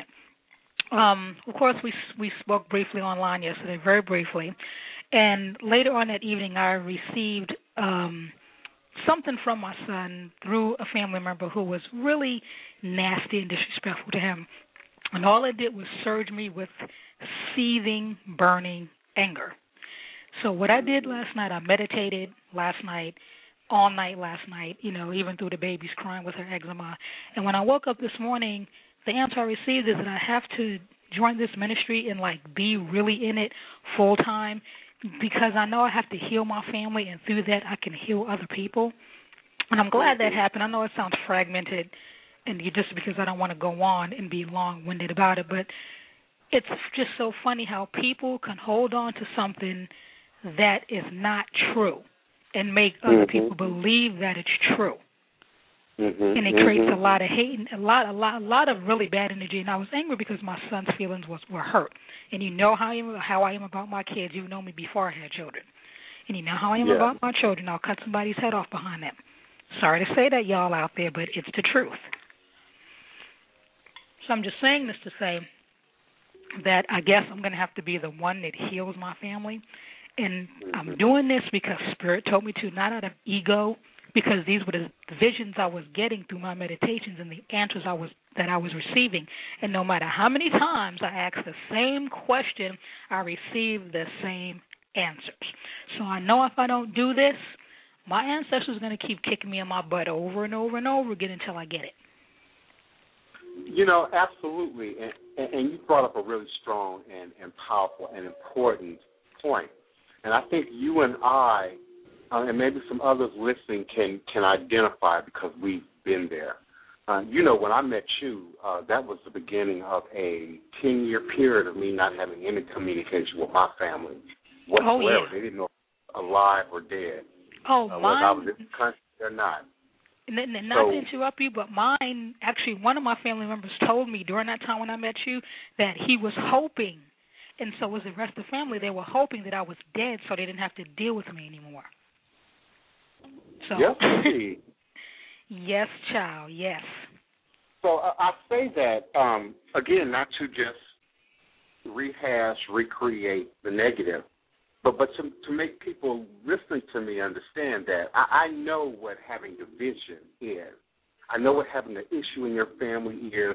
Of course, we spoke briefly online yesterday, very briefly. And later on that evening, I received something from my son through a family member who was really nasty and disrespectful to him. And all it did was surge me with seething, burning anger. So what I did last night, I meditated last night, all night last night, even through the baby's crying with her eczema. And when I woke up this morning, the answer I received is that I have to join this ministry and, be really in it full time because I know I have to heal my family, and through that I can heal other people. And I'm glad that happened. I know it sounds fragmented, and just because I don't want to go on and be long-winded about it, but it's just so funny how people can hold on to something that is not true and make other people believe that it's true. And it creates a lot of hate and a lot of really bad energy. And I was angry because my son's feelings were hurt. And you know how I am about my kids. You know me before I had children. And you know how I am about my children. I'll cut somebody's head off behind them. Sorry to say that, y'all out there, but it's the truth. So I'm just saying this to say that I guess I'm going to have to be the one that heals my family. And I'm doing this because Spirit told me to, not out of ego, because these were the visions I was getting through my meditations and the answers that I was receiving. And no matter how many times I asked the same question, I received the same answers. So I know if I don't do this, my ancestors are going to keep kicking me in my butt over and over and over again until I get it. Absolutely. And you brought up a really strong and powerful and important point. And I think you and I, and maybe some others listening can identify because we've been there. When I met you, that was the beginning of a 10-year period of me not having any communication with my family whatsoever. Oh, yeah. They didn't know if I was alive or dead. Oh, whether mine. I was in the country or not. Not to interrupt you, but mine, actually, one of my family members told me during that time when I met you that he was hoping, and so was the rest of the family, they were hoping that I was dead so they didn't have to deal with me anymore. So, yes, indeed. Yes, child, yes. So I say that, again, not to just rehash, recreate the negative, but to make people listening to me understand that I know what having division is. I know what having an issue in your family is.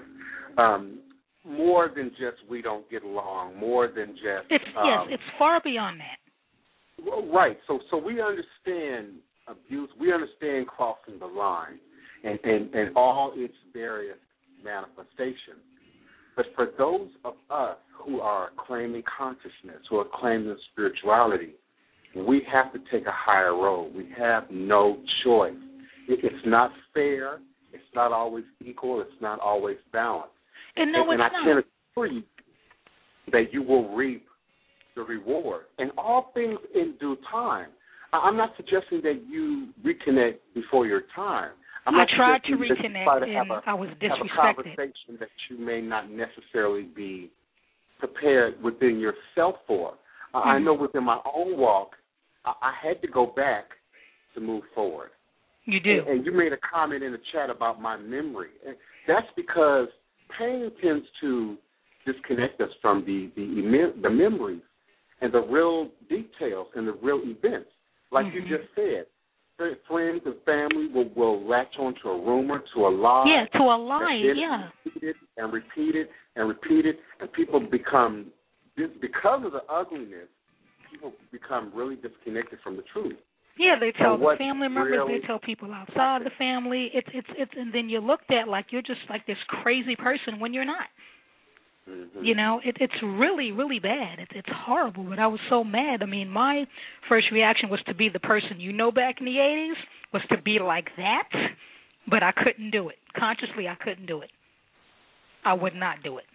More than just we don't get along, more than just... It's far beyond that. Right. So we understand abuse. We understand crossing the line and all its various manifestations. But for those of us who are claiming consciousness, who are claiming spirituality, we have to take a higher road. We have no choice. It's not fair. It's not always equal. It's not always balanced. And I can assure you that you will reap the reward. And all things in due time. I'm not suggesting that you reconnect before your time. I tried to reconnect, and I was disrespected. Have a conversation that you may not necessarily be prepared within yourself for. I know within my own walk, I had to go back to move forward. You do. And you made a comment in the chat about my memory. And that's because pain tends to disconnect us from the memories and the real details and the real events. Like you just said, friends and family will latch on to a rumor, to a lie. Yeah, to a lie, yeah. Repeat it, and people become, because of the ugliness, people become really disconnected from the truth. Yeah, they tell the family members, they tell people outside the family. It's and then you're looked at like you're just like this crazy person when you're not. Mm-hmm. You know, it's really, really bad. It's horrible. But I was so mad. I mean, my first reaction was to be the person back in the 80s, was to be like that. But I couldn't do it. Consciously, I couldn't do it. I would not do it.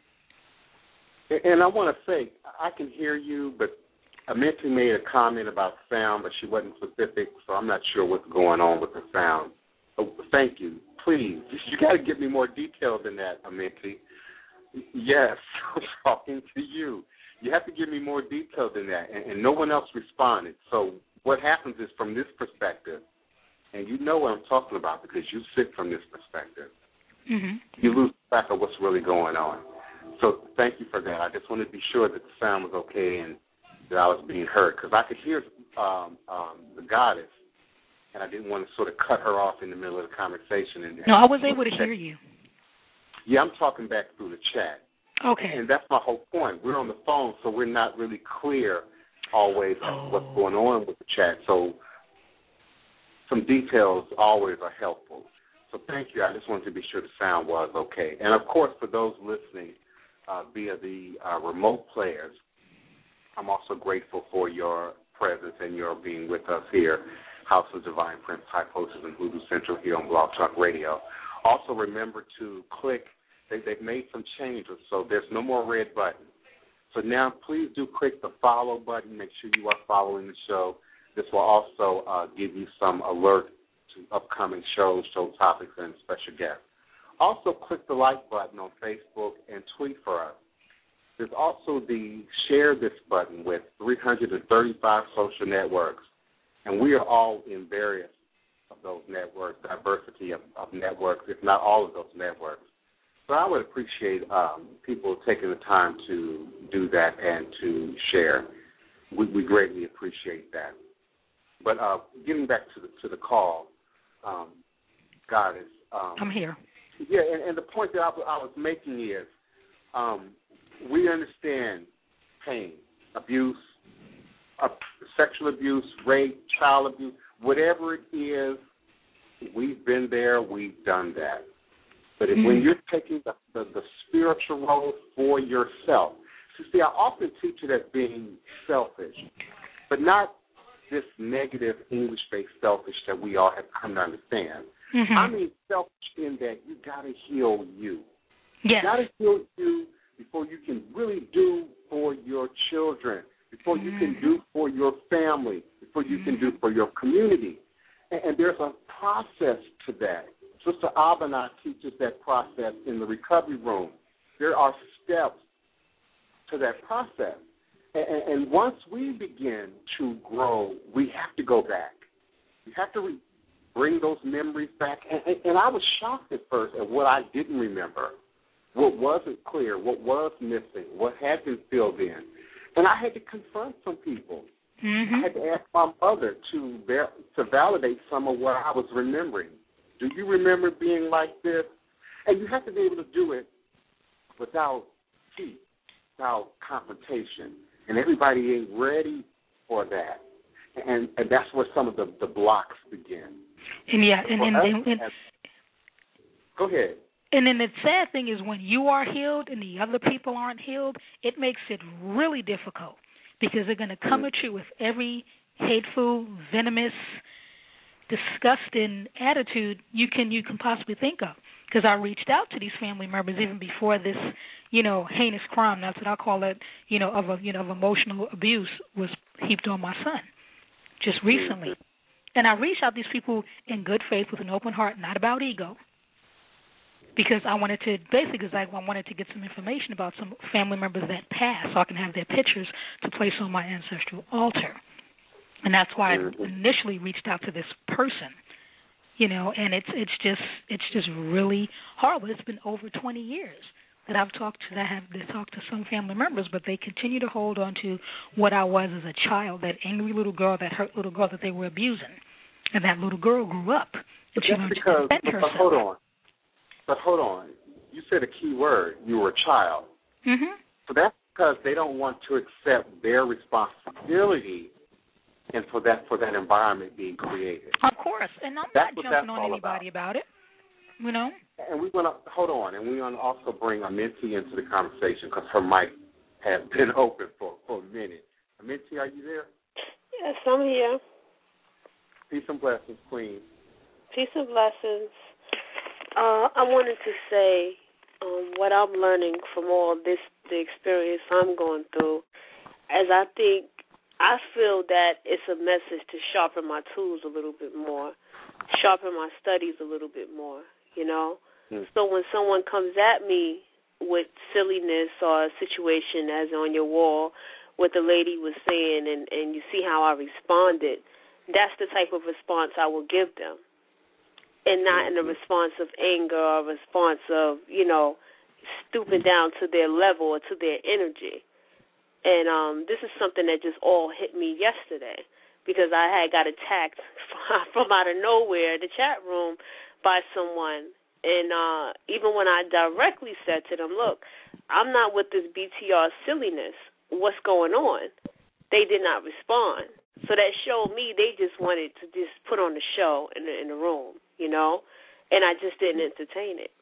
And I want to say, I can hear you, but Amenti made a comment about sound, but she wasn't specific, so I'm not sure what's going on with the sound. Oh, thank you. Please, you got to give me more detail than that, Amenti. Yes, I'm talking to you. You have to give me more detail than that, and no one else responded. So what happens is, from this perspective, and you know what I'm talking about because you sit from this perspective, you lose track of what's really going on. So thank you for that. I just wanted to be sure that the sound was okay and that I was being heard, because I could hear the goddess, and I didn't want to sort of cut her off in the middle of the conversation. No, I was able to hear you. Yeah, I'm talking back through the chat. Okay. And that's my whole point. We're on the phone, so we're not really clear always on what's going on with the chat. So some details always are helpful. So thank you. I just wanted to be sure the sound was okay. And, of course, for those listening via the remote players, I'm also grateful for your presence and your being with us here, House of Divine Prince, High Posters, and Hoodoo Central here on Blog Talk Radio. Also remember to click. They've made some changes, so there's no more red button. So now please do click the follow button. Make sure you are following the show. This will also give you some alert to upcoming shows, show topics, and special guests. Also click the like button on Facebook and tweet for us. There's also the share this button with 335 social networks, and we are all in various of those networks, diversity of networks, if not all of those networks. So I would appreciate people taking the time to do that and to share. We greatly appreciate that. But getting back to the call, Goddess. I'm here. Yeah, and the point that I was making is we understand pain, abuse, sexual abuse, rape, child abuse, whatever it is, we've been there, we've done that. But when you're taking the spiritual role for yourself, see, I often teach it as being selfish, but not this negative English-based selfish that we all have come to understand. I mean selfish in that you got to heal you. Yes. You got to heal you before you can really do for your children, before you can do for your family, before you can do for your community. And there's a process to that. Sister Abana teaches that process in the recovery room. There are steps to that process. And once we begin to grow, we have to go back. We have to bring those memories back. And I was shocked at first at what I didn't remember, what wasn't clear, what was missing, what had been filled in. And I had to confront some people. I had to ask my mother to validate some of what I was remembering. Do you remember being like this? And you have to be able to do it without heat, without confrontation. And everybody ain't ready for that. And that's where some of the blocks begin. And go ahead. And then the sad thing is when you are healed and the other people aren't healed, it makes it really difficult because they're going to come at you with every hateful, venomous, disgusting attitude you can possibly think of. Because I reached out to these family members even before this, heinous crime, that's what I call it, of emotional abuse was heaped on my son just recently. And I reached out to these people in good faith with an open heart, not about ego. Because I wanted to get some information about some family members that passed so I can have their pictures to place on my ancestral altar. And that's why I initially reached out to this person, and it's just really horrible. It's been over 20 years that I've talked to some family members, but they continue to hold on to what I was as a child, that angry little girl, that hurt little girl that they were abusing. And that little girl grew up and she learned to defend herself. But hold on. You said a key word. You were a child. Mm-hmm. So that's because they don't want to accept their responsibility and for that environment being created. Of course. And I'm not jumping on anybody about it. And we want to hold on, and we want to also bring Aminti into the conversation because her mic has been open for a minute. Aminti, are you there? Yes, I'm here. Peace and blessings, Queen. Peace and blessings. I wanted to say what I'm learning from all this, the experience I'm going through, as I feel that it's a message to sharpen my tools a little bit more, sharpen my studies a little bit more, So when someone comes at me with silliness or a situation as on your wall, what the lady was saying, and you see how I responded, that's the type of response I will give them. And not in a response of anger or a response of, stooping down to their level or to their energy. And this is something that just all hit me yesterday because I had got attacked from out of nowhere in the chat room by someone. And even when I directly said to them, look, I'm not with this BTR silliness. What's going on? They did not respond. So that showed me they just wanted to just put on the show in the room, and I just didn't entertain it.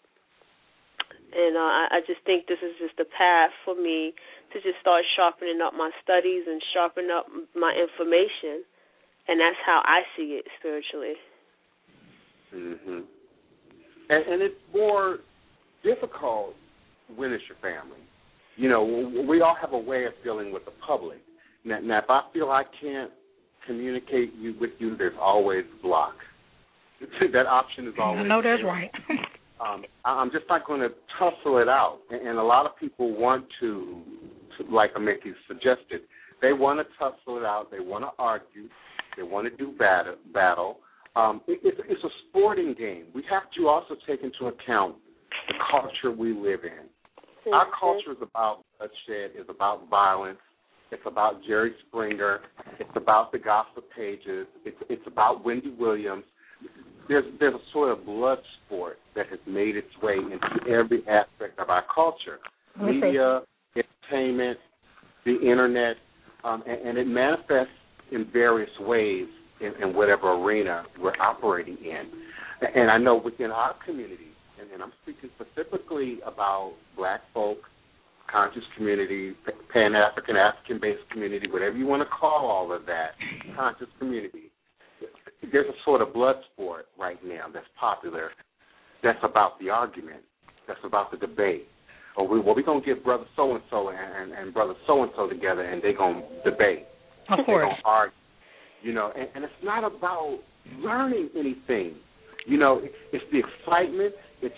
And I just think this is just a path for me to just start sharpening up my studies and sharpen up my information, and that's how I see it spiritually. Mm-hmm. And it's more difficult when it's your family. We all have a way of dealing with the public. Now if I feel I can't communicate with you, there's always block. That option is always I know that's right. I'm just not going to tussle it out. And a lot of people want to like Amiki suggested, they want to tussle it out. They want to argue. They want to do battle. It's a sporting game. We have to also take into account the culture we live in. Mm-hmm. Our culture is about bloodshed, is about violence. It's about Jerry Springer. It's about the gossip pages. It's about Wendy Williams. There's a sort of blood sport that has made its way into every aspect of our culture. Media, entertainment, the Internet, and it manifests in various ways in whatever arena we're operating in. And I know within our community, and I'm speaking specifically about black folk, conscious community, Pan-African, African-based community, whatever you want to call all of that, conscious community. There's a sort of blood sport right now that's popular that's about the argument, that's about the debate. Or we're going to get brother so-and-so and brother so-and-so together and they're going to debate. Of course. They're going to argue. And it's not about learning anything. It's the excitement. It's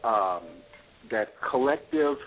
that collective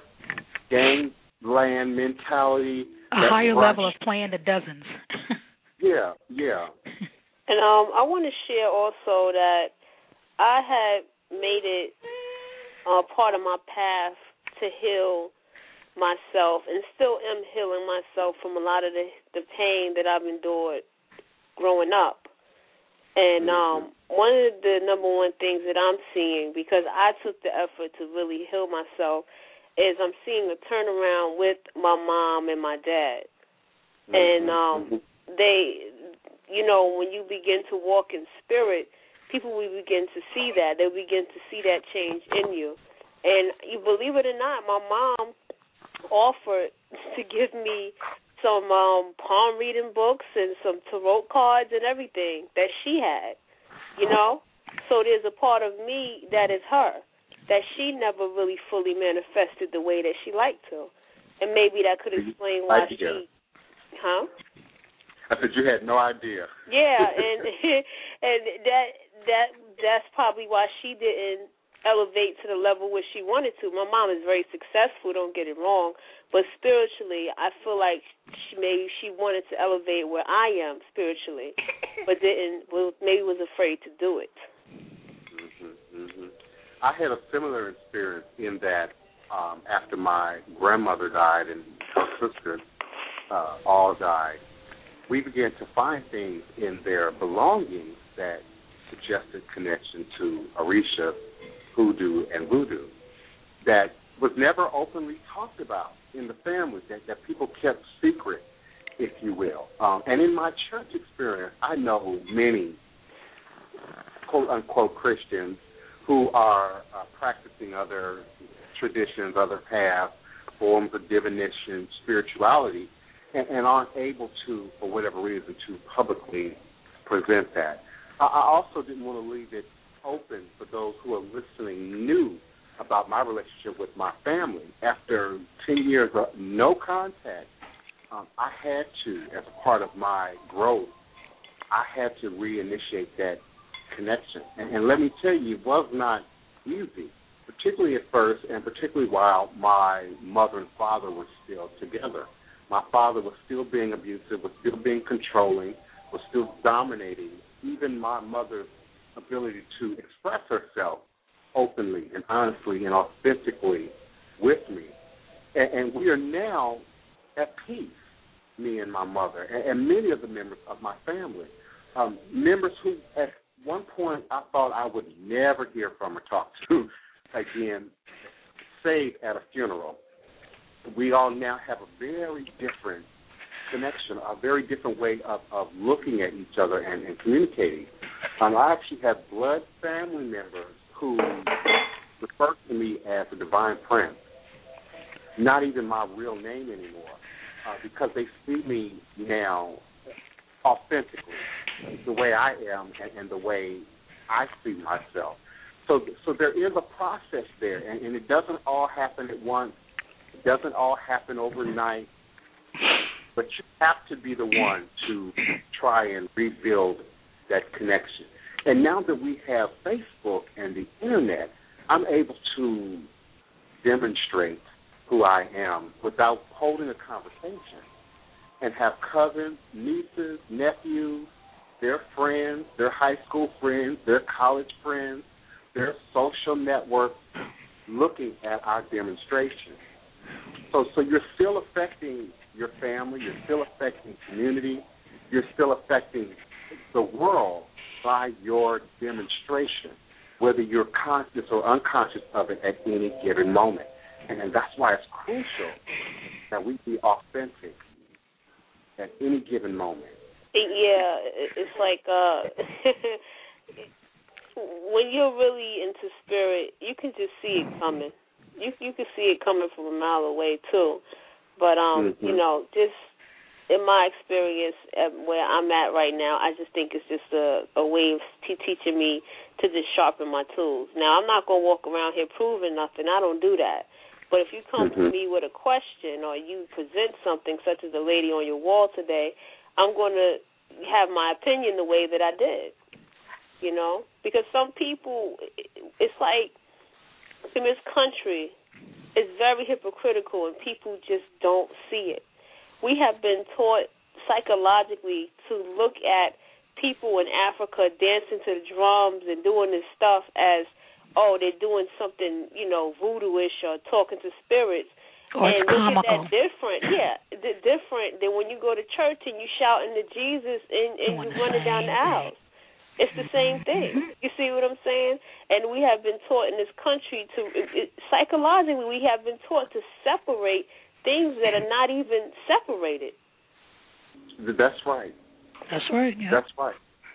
gangland mentality. A higher level of playing the dozens. Yeah. And I want to share also that I had made it part of my path to heal myself and still am healing myself from a lot of the pain that I've endured growing up. And one of the number one things that I'm seeing, because I took the effort to really heal myself, is I'm seeing a turnaround with my mom and my dad. And they, when you begin to walk in spirit, people will begin to see that. They'll begin to see that change in you. And you believe it or not, my mom offered to give me some palm reading books and some tarot cards and everything that she had, So there's a part of me that is her, that she never really fully manifested the way that she liked to. And maybe that could explain why she... Huh? I said you had no idea. Yeah, and that's probably why she didn't elevate to the level where she wanted to. My mom is very successful, don't get it wrong, but spiritually, I feel like maybe she wanted to elevate where I am spiritually, but maybe was afraid to do it. I had a similar experience in that after my grandmother died and her sisters all died, we began to find things in their belongings that suggested connection to Orisha, hoodoo, and voodoo that was never openly talked about in the family, that people kept secret, if you will. And in my church experience, I know many quote-unquote Christians who are practicing other traditions, other paths, forms of divination, spirituality, and aren't able to, for whatever reason, to publicly present that. I also didn't want to leave it open for those who are listening new about my relationship with my family. After 10 years of no contact, I had to, as a part of my growth, I had to reinitiate that connection. And let me tell you, it was not easy, particularly at first, and particularly while my mother and father were still together. My father was still being abusive, was still being controlling, was still dominating even my mother's ability to express herself openly and honestly and authentically with me. And we are now at peace, me and my mother, and many of the members of my family, members who at one point I thought I would never hear from or talk to again, save at a funeral. We all now have a very different connection, a very different way of looking at each other and communicating. I actually have blood family members who refer to me as the Divine Prince, not even my real name anymore, because they see me now authentically, the way I am and the way I see myself. So there is a process there, and it doesn't all happen at once. It doesn't all happen overnight, but you have to be the one to try and rebuild that connection. And now that we have Facebook and the Internet, I'm able to demonstrate who I am without holding a conversation and have cousins, nieces, nephews, their friends, their high school friends, their college friends, their social networks looking at our demonstration. So you're still affecting your family, you're still affecting community, you're still affecting the world by your demonstration, whether you're conscious or unconscious of it at any given moment. And that's why it's crucial that we be authentic at any given moment. Yeah, it's like when you're really into spirit, you can just see it coming. You can see it coming from a mile away too. But just in my experience, where I'm at right now, I just think it's just a way of teaching me to just sharpen my tools. Now, I'm not going to walk around here proving nothing. I don't do that. But if you come to me with a question or you present something, such as the lady on your wall today, I'm going to have my opinion the way that I did, Because some people, it's like in this country, it's very hypocritical and people just don't see it. We have been taught psychologically to look at people in Africa dancing to the drums and doing this stuff as, they're doing something, voodoo-ish or talking to spirits. Or and look comical. at that different. Yeah, different than when you go to church and you shouting to Jesus and you running down the aisles. It's the same thing. You see what I'm saying? And we have been taught in this country psychologically, we have been taught to separate things that are not even separated. That's right. That's right. Yeah. That's right.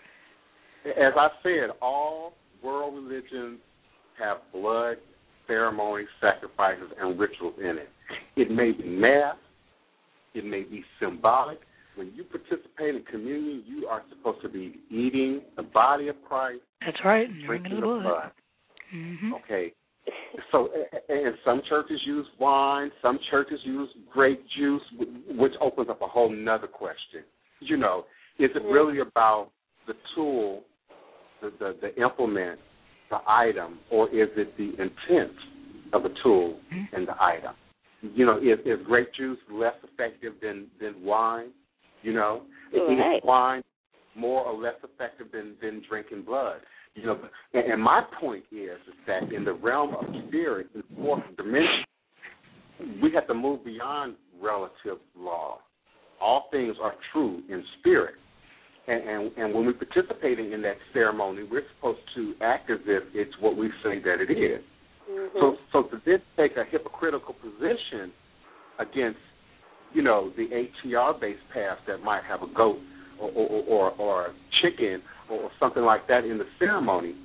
As I said, all world religions have blood, ceremonies, sacrifices, and rituals in it. It may be mass. It may be symbolic. When you participate in communion, you are supposed to be eating the body of Christ. That's right. Drinking the blood. Mm-hmm. Okay. So, and some churches use wine. Some churches use grape juice, which opens up a whole nother question. You know, is it really about the tool, the implement, the item, or is it the intent of the tool and the item? You know, is grape juice less effective than wine? You know, is wine more or less effective than drinking blood? You know, and my point is that in the realm of spirit, in the fourth dimension, we have to move beyond relative law. All things are true in spirit. And when we're participating in that ceremony, we're supposed to act as if it's what we say that it is. Mm-hmm. So to then take a hypocritical position against, you know, the ATR-based path that might have a goat or a chicken or something like that in the ceremony,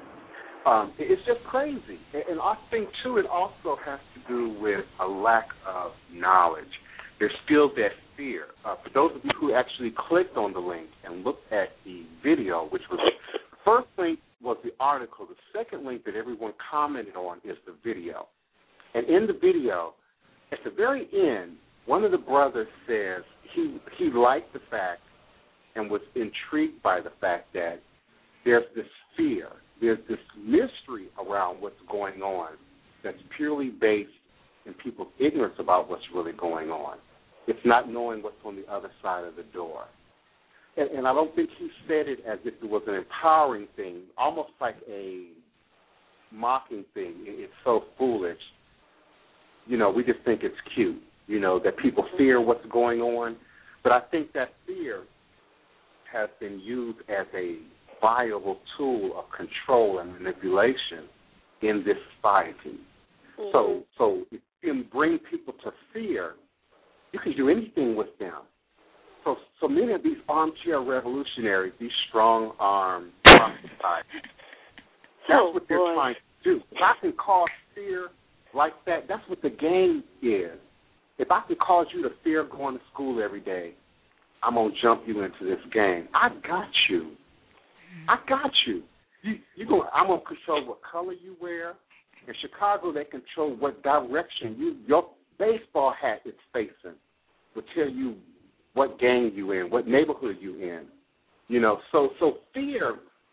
it's just crazy. And I think, too, it also has to do with a lack of knowledge. There's still that fear. For those of you who actually clicked on the link and looked at the video, which was the first link was the article. The second link that everyone commented on is the video. And in the video, at the very end, one of the brothers says he liked the fact and was intrigued by the fact that there's this fear, there's this mystery around what's going on that's purely based in people's ignorance about what's really going on. It's not knowing what's on the other side of the door. And I don't think he said it as if it was an empowering thing, almost like a mocking thing. It's so foolish. You know, we just think it's cute, you know, that people fear what's going on. But I think that fear has been used as a viable tool of control and manipulation in this society. Mm-hmm. So if you can bring people to fear, you can do anything with them. So many of these armchair revolutionaries, these strong-armed prophesies, that's what they're trying to do. If I can cause fear like that, that's what the game is. If I can cause you to fear going to school every day, I'm going to jump you into this game. I got you. I got you. I'm going to control what color you wear. In Chicago, they control what direction your baseball hat is facing. Will tell you what gang you in, what neighborhood you in. You know, so fear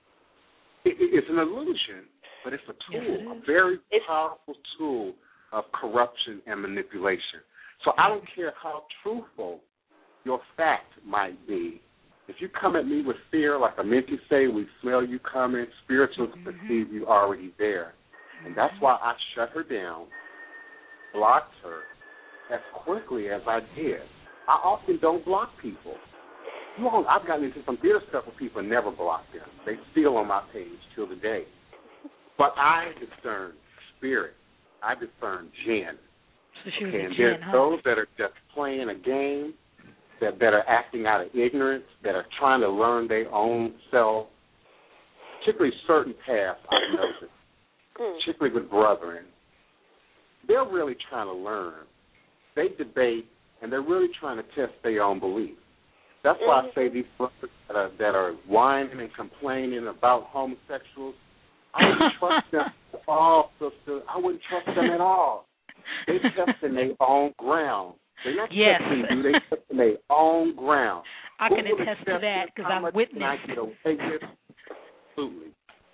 is an illusion, but it's a tool, a very powerful tool of corruption and manipulation. So I don't care how truthful your fact might be. If you come at me with fear, like Amenti say, we smell you coming, spirituals perceive you already there. And that's why I shut her down, blocked her as quickly as I did. I often don't block people. I've gotten into some bitter stuff with people and never blocked them. They still on my page till today. But I discern spirit. I discern jinn. So she was and a there's jinn, those that are just playing a game, that are acting out of ignorance, that are trying to learn their own self, particularly certain paths I've noticed, particularly with brethren. They're really trying to learn. They debate, and they're really trying to test their own beliefs. That's why I say these brothers that are whining and complaining about homosexuals, I wouldn't trust them at all, sister. I wouldn't trust them at all. They're testing their own ground. They're not testing you. They're testing their own ground. I can attest to that because I've witnessed. I get away with? Absolutely.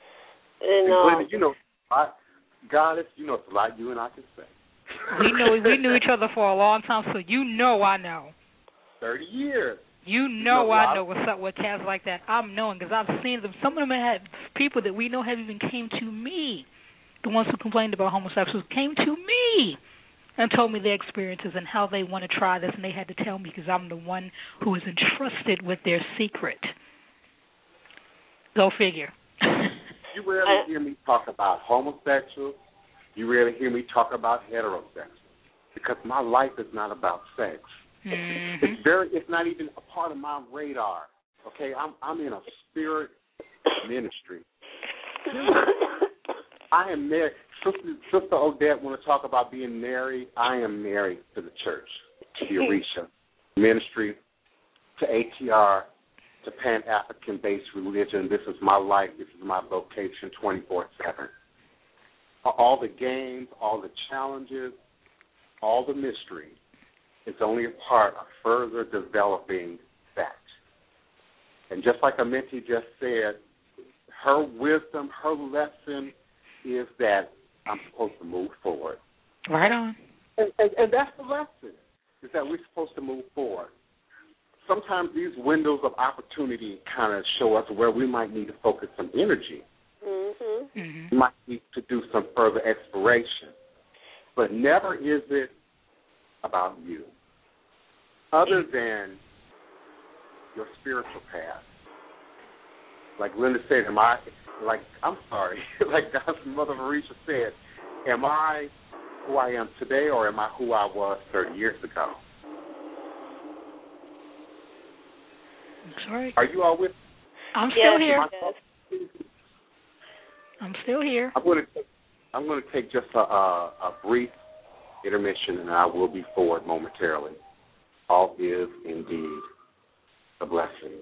And you know, Goddess, you know, it's a lot you and I can say. We knew each other for a long time, so you know I know. 30 years. You know I know what's up with cats like that. I'm knowing because I've seen them. Some of them have people that we know have even came to me. The ones who complained about homosexuals came to me and told me their experiences and how they want to try this, and they had to tell me because I'm the one who is entrusted with their secret. Go figure. You rarely hear me talk about homosexuals. You rarely hear me talk about heterosexuals because my life is not about sex. Mm-hmm. It's not even a part of my radar. Okay, I'm in a spirit ministry. I am married. Sister Odette want to talk about being married. I am married to the church, to the Orisha ministry, to ATR, to Pan-African-based religion. This is my life. This is my vocation 24/7. All the games, all the challenges, all the mystery is only a part of further developing that. And just like Amenti just said, her wisdom, her lesson is that I'm supposed to move forward. Right on. And that's the lesson, is that we're supposed to move forward. Sometimes these windows of opportunity kind of show us where we might need to focus some energy. Mm-hmm. Mm-hmm. We might need to do some further exploration. But never is it about you, other than your spiritual path. Like Linda said, I'm sorry, like God's Mother Marisha said, am I who I am today or am I who I was 30 years ago? Sorry. Are you all with me? I'm still here. Yes. I'm still here. I'm going to take just a brief intermission, and I will be forward momentarily. All is indeed a blessing.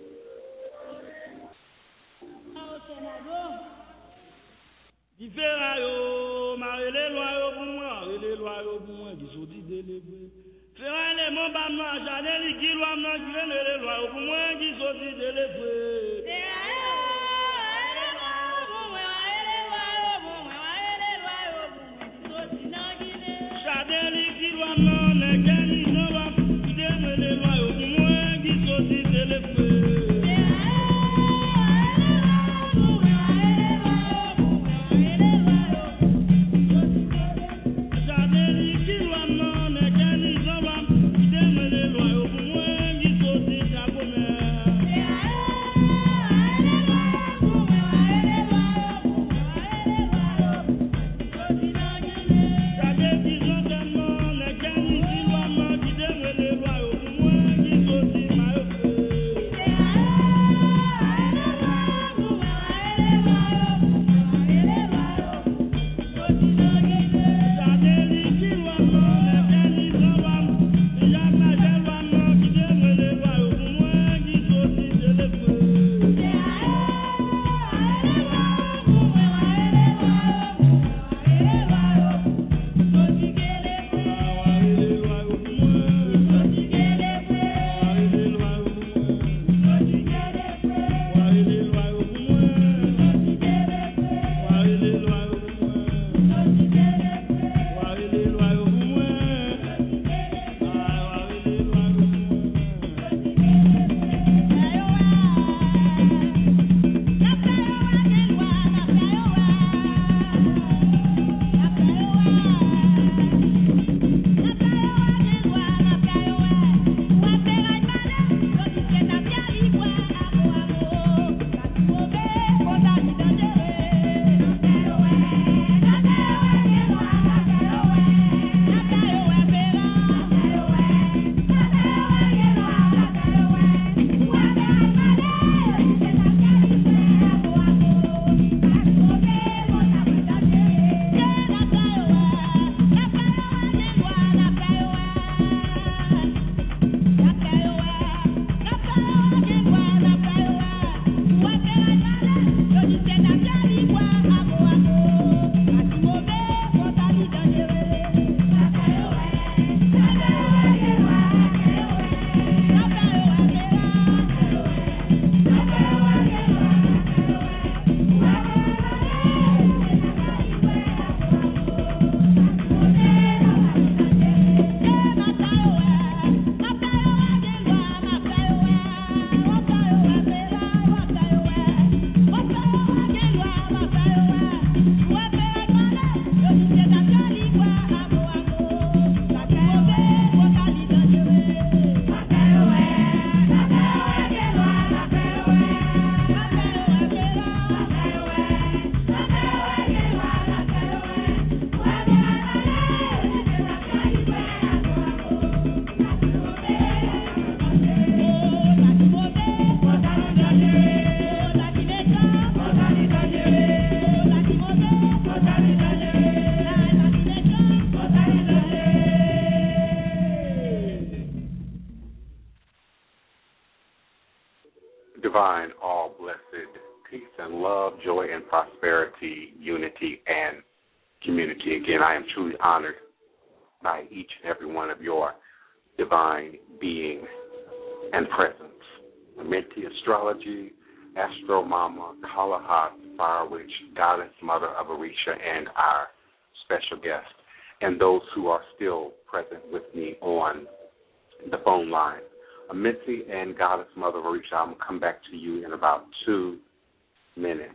love, joy, and prosperity, unity, and community. Again, I am truly honored by each and every one of your divine being and presence. Amenti Astrology, Astro Mama, Kalahat, Fire Witch, Goddess Mother of Orisha, and our special guest, and those who are still present with me on the phone line. Amenti and Goddess Mother of Orisha, I'm going to come back to you in about 2 minutes.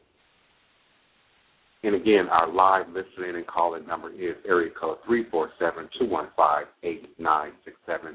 And again, our live listening and calling number is area code 347-215-8967,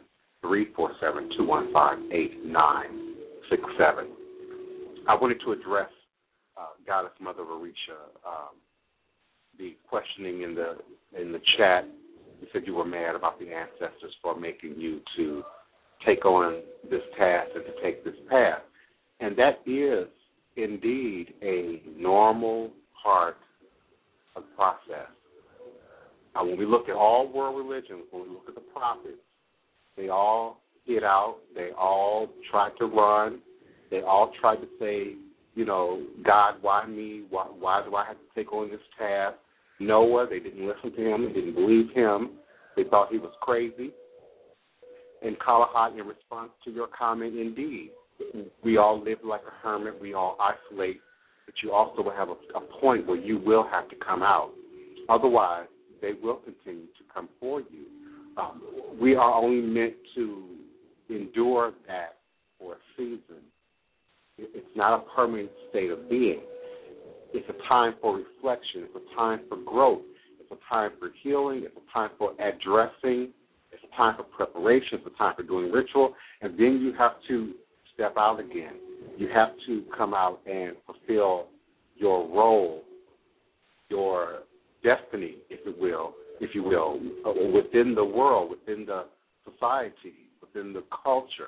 347-215-8967. I wanted to address Goddess Mother of Orisha, the questioning in the chat. You said you were mad about the ancestors for making you to take on this task and to take this path. And that is indeed a normal part of the process. When we look at all world religions, when we look at the prophets, they all hid out. They all tried to run. They all tried to say, God, why me? Why do I have to take on this task? Noah, they didn't listen to him. They didn't believe him. They thought he was crazy. And Kalahat, in response to your comment, indeed, we all live like a hermit. We all isolate. But you also will have a point where you will have to come out. Otherwise, they will continue to come for you. We are only meant to endure that for a season. It's not a permanent state of being. It's a time for reflection. It's a time for growth. It's a time for healing. It's a time for addressing. It's a time for preparation. It's a time for doing ritual. And then you have to step out again. You have to come out and fulfill your role, your destiny, if you will, within the world, within the society, within the culture.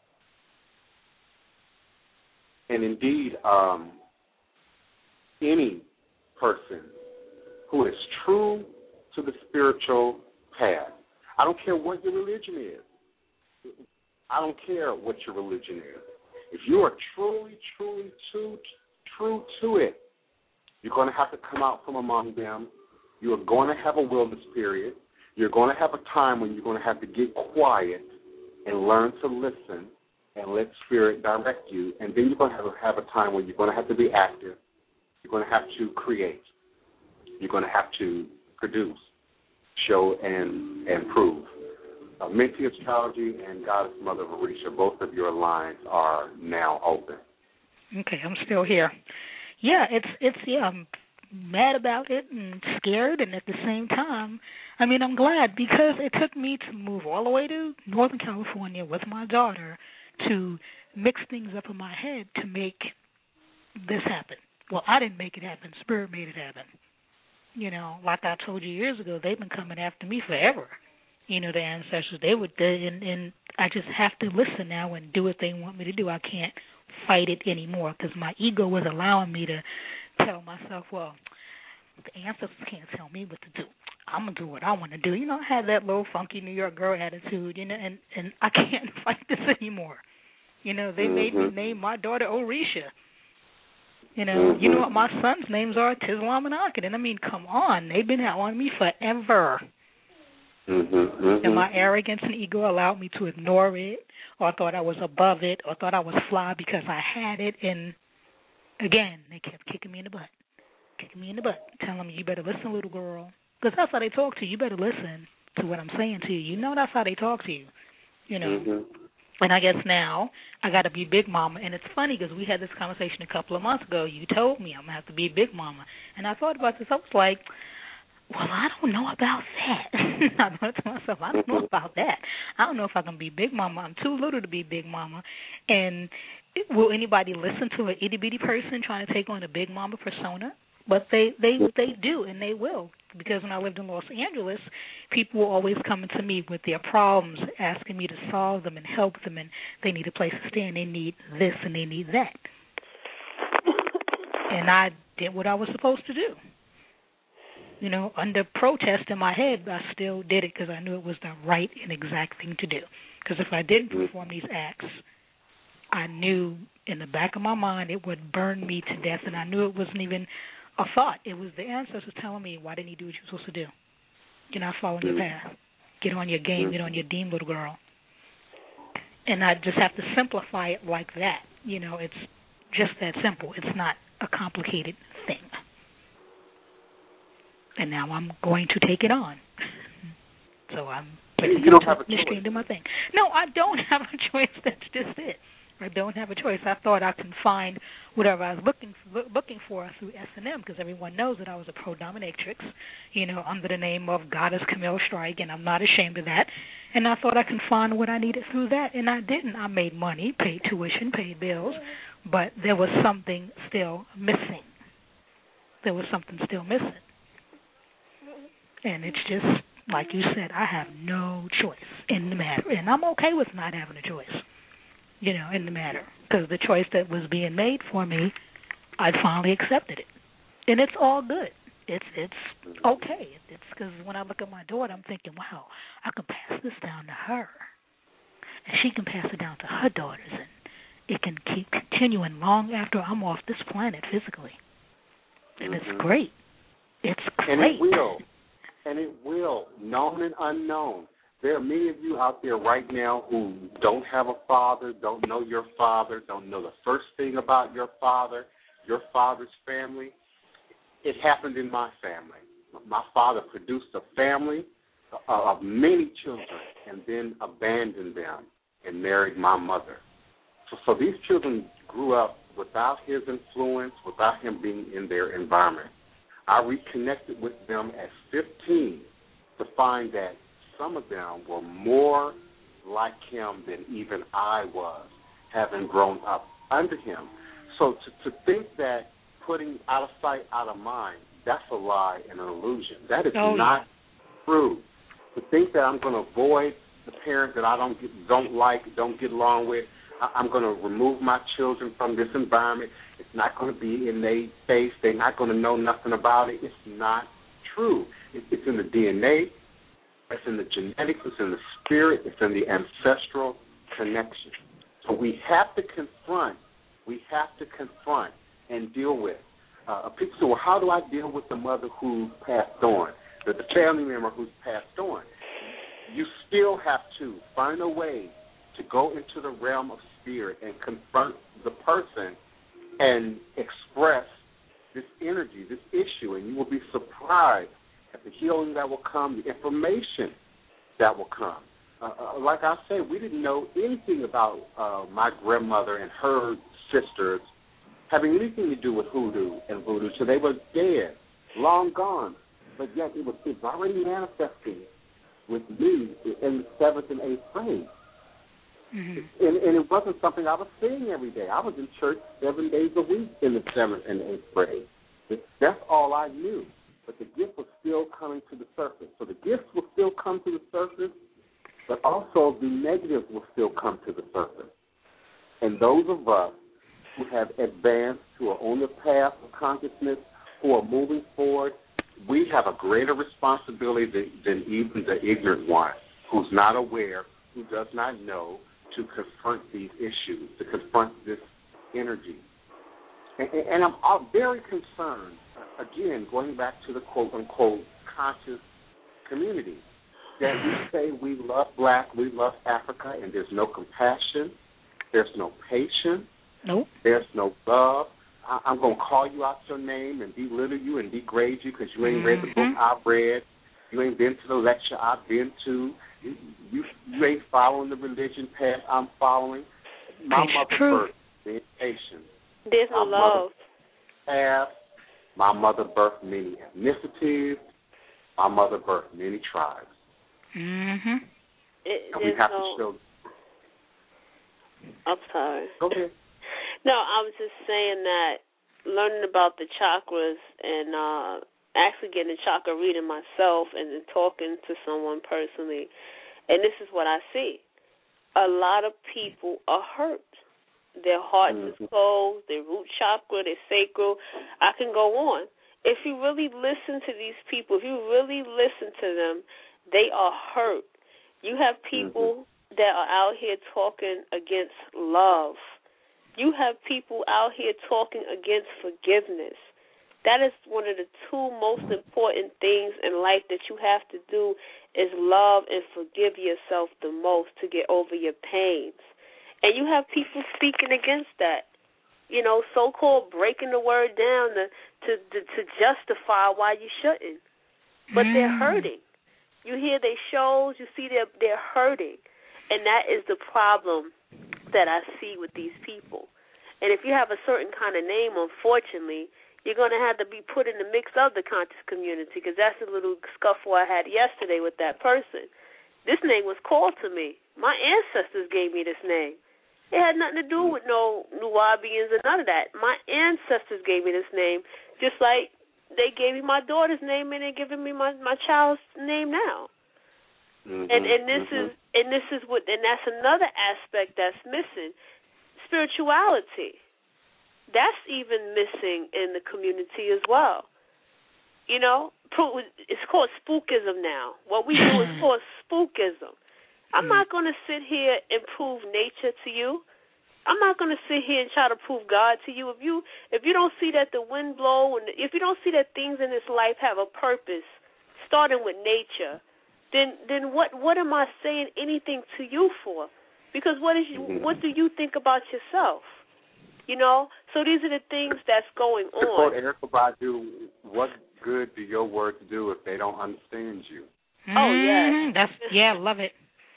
And indeed, any person who is true to the spiritual path, I don't care what your religion is. I don't care what your religion is. If you are truly true to it, you're going to have to come out from among them. You are going to have a wilderness period. You're going to have a time when you're going to have to get quiet and learn to listen and let Spirit direct you. And then you're going to have a time when you're going to have to be active. You're going to have to create. You're going to have to produce, show, and prove. Amenti Astrology and Goddess Mother of Orisha, both of your lines are now open. Okay, I'm still here. Yeah, I'm mad about it and scared, and at the same time, I'm glad because it took me to move all the way to Northern California with my daughter to mix things up in my head to make this happen. Well, I didn't make it happen. Spirit made it happen. Like I told you years ago, they've been coming after me forever. The ancestors, and I just have to listen now and do what they want me to do. I can't fight it anymore because my ego was allowing me to tell myself, well, the ancestors can't tell me what to do. I'm going to do what I want to do. I had that little funky New York girl attitude, and I can't fight this anymore. They made me name my daughter Orisha. You know what my son's names are? Tislam and Ankh. And come on, they've been on me forever. And my arrogance and ego allowed me to ignore it, or thought I was above it, or thought I was fly because I had it. And again, they kept kicking me in the butt, telling me, you better listen, little girl. Because that's how they talk to you. You better listen to what I'm saying to you. That's how they talk to you, And I guess now I got to be big mama. And it's funny because we had this conversation a couple of months ago. You told me I'm going to have to be big mama. And I thought about this. I was like, well, I don't know about that. I thought to myself, I don't know about that. I don't know if I can be big mama. I'm too little to be big mama. And will anybody listen to an itty-bitty person trying to take on a big mama persona? But they do, and they will. Because when I lived in Los Angeles, people were always coming to me with their problems, asking me to solve them and help them, and they need a place to stay, and they need this, and they need that. And I did what I was supposed to do. Under protest in my head, I still did it because I knew it was the right and exact thing to do. Because if I didn't perform these acts, I knew in the back of my mind it would burn me to death, and I knew it wasn't even a thought. It was the ancestors telling me, why didn't you do what you're supposed to do? You're not following your path. Get on your game. Get on your team, little girl. And I just have to simplify it like that. It's just that simple. It's not a complicated thing. And now I'm going to take it on. So I'm putting mystery into my thing. No, I don't have a choice. That's just it. I don't have a choice. I thought I could find whatever I was looking for through S&M, because everyone knows that I was a pro-dominatrix, under the name of Goddess Camille Strike, and I'm not ashamed of that. And I thought I could find what I needed through that, and I didn't. I made money, paid tuition, paid bills, but there was something still missing. There was something still missing. And it's just, like you said, I have no choice in the matter. And I'm okay with not having a choice, in the matter. Because the choice that was being made for me, I finally accepted it. And it's all good. It's okay. It's because when I look at my daughter, I'm thinking, wow, I can pass this down to her. And she can pass it down to her daughters. And it can keep continuing long after I'm off this planet physically. And it's great. It's great. And it will. And it will, known and unknown. There are many of you out there right now who don't have a father, don't know your father, don't know the first thing about your father's family. It happened in my family. My father produced a family of many children and then abandoned them and married my mother. So these children grew up without his influence, without him being in their environment. I reconnected with them at 15 to find that some of them were more like him than even I was, having grown up under him. So to think that putting out of sight, out of mind, that's a lie and an illusion. That is not true. To think that I'm going to avoid the parents that I don't like, don't get along with, I'm going to remove my children from this environment. It's not going to be in their face. They're not going to know nothing about it. It's not true. It's in the DNA. It's in the genetics. It's in the spirit. It's in the ancestral connection. So we have to confront. And deal with. People say, well, how do I deal with the mother who passed on, the family member who's passed on? You still have to find a way to go into the realm of spirit and confront the person and express this energy, this issue, and you will be surprised at the healing that will come, the information that will come. Like I said, we didn't know anything about my grandmother and her sisters having anything to do with hoodoo and voodoo, so they were dead, long gone, but yet it was already manifesting with me in the 7th and 8th grade. Mm-hmm. And it wasn't something I was seeing every day. I was in church 7 days a week in the 7th and 8th grade. That's all I knew. But the gift was still coming to the surface. So the gifts will still come to the surface, but also the negatives will still come to the surface. And those of us who have advanced, who are on the path of consciousness, who are moving forward, we have a greater responsibility than even the ignorant one who's not aware, who does not know, to confront these issues, to confront this energy. And I'm very concerned, again, going back to the quote-unquote conscious community, that we say we love Black, we love Africa, and there's no compassion, there's no patience, nope. There's no love. I'm going to call you out your name and belittle you and degrade you because you ain't read the book I've read. You ain't been to the lecture I've been to. You ain't following the religion path I'm following. My mother birthed the patience. There's no love. My mother birthed many ethnicities. My mother birthed many tribes. Mm-hmm. And we have to show. I'm sorry. Go ahead. No, I was just saying that learning about the chakras and actually getting a chakra reading myself and then talking to someone personally, and this is what I see. A lot of people are hurt. Their heart is closed, their root chakra, their sacral. I can go on. If you really listen to these people, if you really listen to them, they are hurt. You have people that are out here talking against love. You have people out here talking against forgiveness. That is one of the two most important things in life that you have to do is love and forgive yourself the most to get over your pains. And you have people speaking against that. You know, so-called breaking the word down to justify why you shouldn't. But they're hurting. You hear their shows, you see they're hurting. And that is the problem that I see with these people. And if you have a certain kind of name, unfortunately, you're going to have to be put in the mix of the conscious community, because that's a little scuffle I had yesterday with that person. This name was called to me. My ancestors gave me this name. It had nothing to do with no Nubians or none of that. My ancestors gave me this name, just like they gave me my daughter's name and they're giving me my child's name now. And this is what, and that's another aspect that's missing. Spirituality. That's even missing in the community as well. You know, it's called spookism now. What we do is called spookism. I'm not going to sit here and prove nature to you. I'm not going to sit here and try to prove God to you. If you don't see that the wind blow, and if you don't see that things in this life have a purpose, starting with nature, then what am I saying anything to you for? Because what do you think about yourself? You know, so these are the things that's going on. To quote Erykah Badu, what good do your words do if they don't understand you? Oh yeah, love it.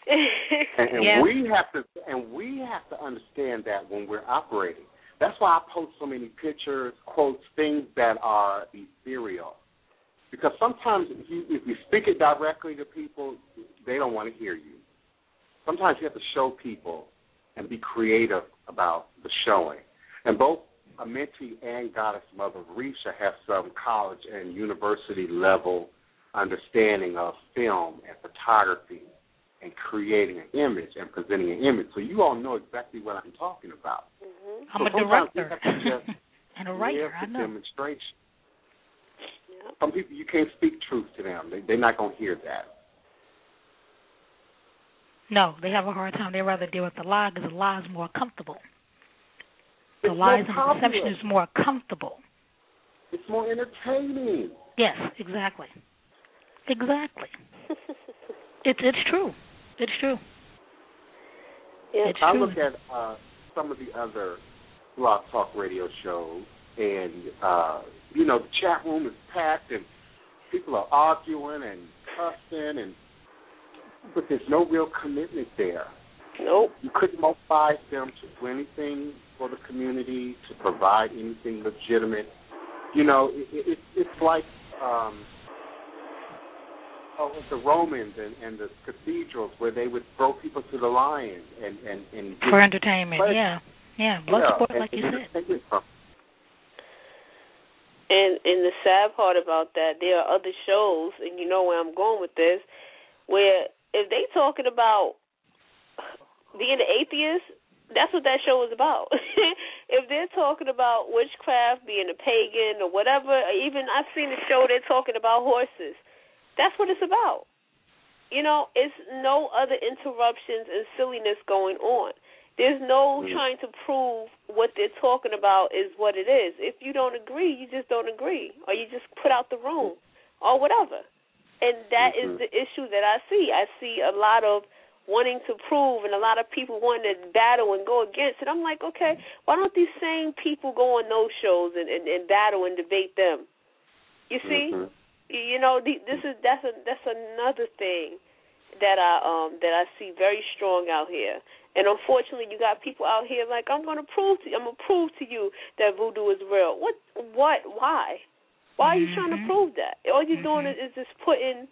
and we have to understand that when we're operating. That's why I post so many pictures, quotes, things that are ethereal. Because sometimes if you speak it directly to people, they don't want to hear you. Sometimes you have to show people and be creative about the showing. And both Amenti and Goddess Mother Risha have some college and university level understanding of film and photography and creating an image and presenting an image. So you all know exactly what I'm talking about. I'm so a director and a writer. I know. Demonstration. Some people, you can't speak truth to them. They're not going to hear that. No, they have a hard time. They rather deal with the lie because the lie is more comfortable. The lies and deception is more comfortable. It's more entertaining. Yes, exactly. Exactly. It's true. It's true. Yeah. It's I true. look at some of the other blog talk radio shows, and the chat room is packed, and people are arguing and cussing, but there's no real commitment there. Nope. You couldn't mobilize them to do anything for the community, to provide anything legitimate. You know, it's like the Romans and the cathedrals where they would throw people to the lions and for entertainment. Blood sport, like you said. And the sad part about that, there are other shows, and you know where I'm going with this, where if they talking about being an atheist, that's what that show is about. If they're talking about witchcraft, being a pagan or whatever, even I've seen a show they're talking about horses. That's what it's about. You know, it's no other interruptions and silliness going on. There's no trying to prove what they're talking about is what it is. If you don't agree, you just don't agree, or you just put out the room or whatever. And that is the issue that I see. I see a lot of wanting to prove and a lot of people wanting to battle and go against it. I'm like, okay, why don't these same people go on those shows and battle and debate them? You see? You know, that's another thing that I see very strong out here. And unfortunately, you got people out here like, I'm gonna prove to you that voodoo is real. What? Why? Why are you trying to prove that? All you're doing is just putting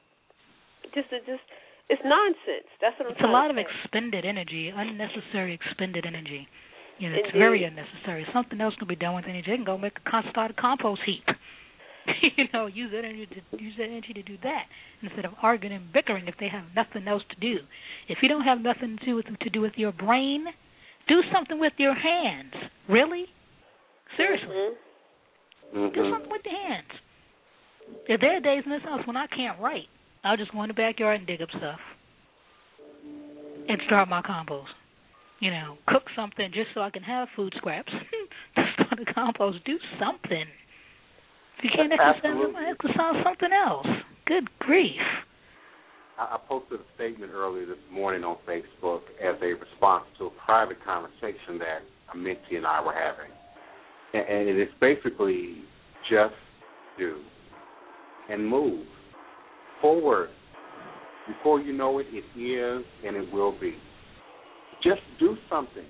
it's nonsense. That's what I'm saying. It's a lot of say. expended energy, unnecessary expended energy. You know, it's very unnecessary. Something else can be done with energy. You can go make start a compost heap. You know, use that energy to do that instead of arguing and bickering if they have nothing else to do. If you don't have nothing to do with your brain, do something with your hands. Really? Seriously. Do something with your hands. If there are days in this house when I can't write, I'll just go in the backyard and dig up stuff and start my compost. cook something just so I can have food scraps to start a compost. Do something. If you can't exercise something else. Good grief. I posted a statement earlier this morning on Facebook as a response to a private conversation that a mentee and I were having. And it is basically just do and move forward. Before you know it, it is and it will be. Just do something.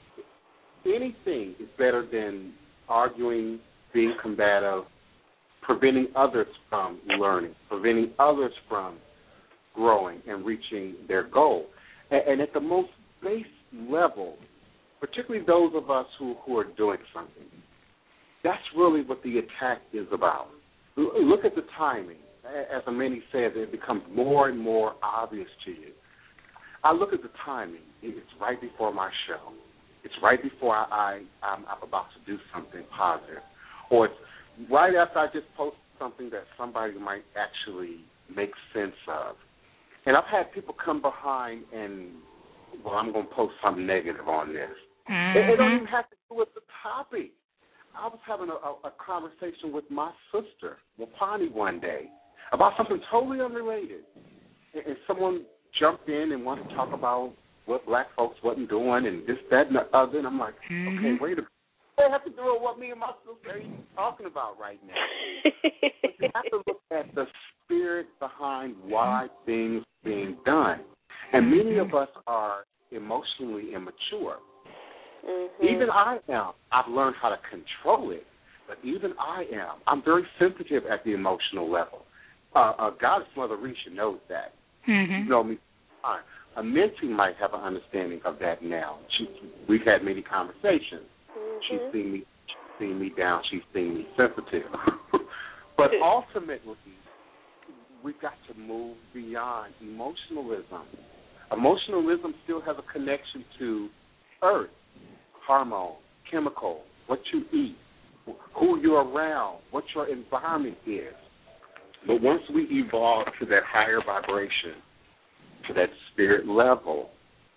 Anything is better than arguing, being combative, preventing others from learning, preventing others from growing and reaching their goal. And at the most base level, particularly those of us who are doing something, that's really what the attack is about. Look at the timing. As Amini said, it becomes more and more obvious to you. I look at the timing. It's right before my show. It's right before I'm about to do something positive. Or it's right after I just post something that somebody might actually make sense of. And I've had people come behind and, I'm going to post something negative on this. Mm-hmm. It don't even have to do with the topic. I was having a conversation with my sister, Wapani, one day about something totally unrelated. And someone jumped in and wanted to talk about what black folks wasn't doing and this, that, and the other. And I'm like, okay, wait a minute. They have to do with what me and my sister are even talking about right now. But you have to look at the spirit behind why things are being done. And many of us are emotionally immature. Mm-hmm. Even I am. I've learned how to control it, but even I am. I'm very sensitive at the emotional level. Goddess Mother Risha knows that. Mm-hmm. You know me fine. A mentee might have an understanding of that now. We've had many conversations. Mm-hmm. She's seen me down. She's seen me sensitive. But ultimately, we've got to move beyond emotionalism. Emotionalism still has a connection to earth, hormone, chemical, what you eat, who you're around, what your environment is. But once we evolve to that higher vibration, to that spirit level,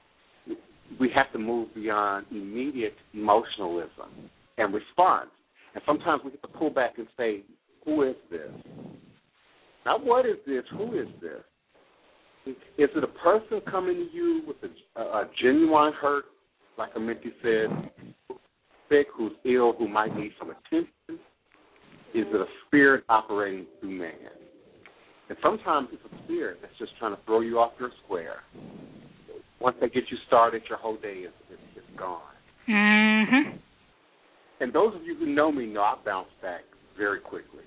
we have to move beyond immediate emotionalism and response. And sometimes we have to pull back and say, who is this? Not what is this, who is this? Is it a person coming to you with a genuine hurt, like a mentee said, who's sick, who's ill, who might need some attention? Is it a spirit operating through man? And sometimes it's a spirit that's just trying to throw you off your square. Once they get you started, your whole day is gone. Mm-hmm. And those of you who know me know I bounce back very quickly.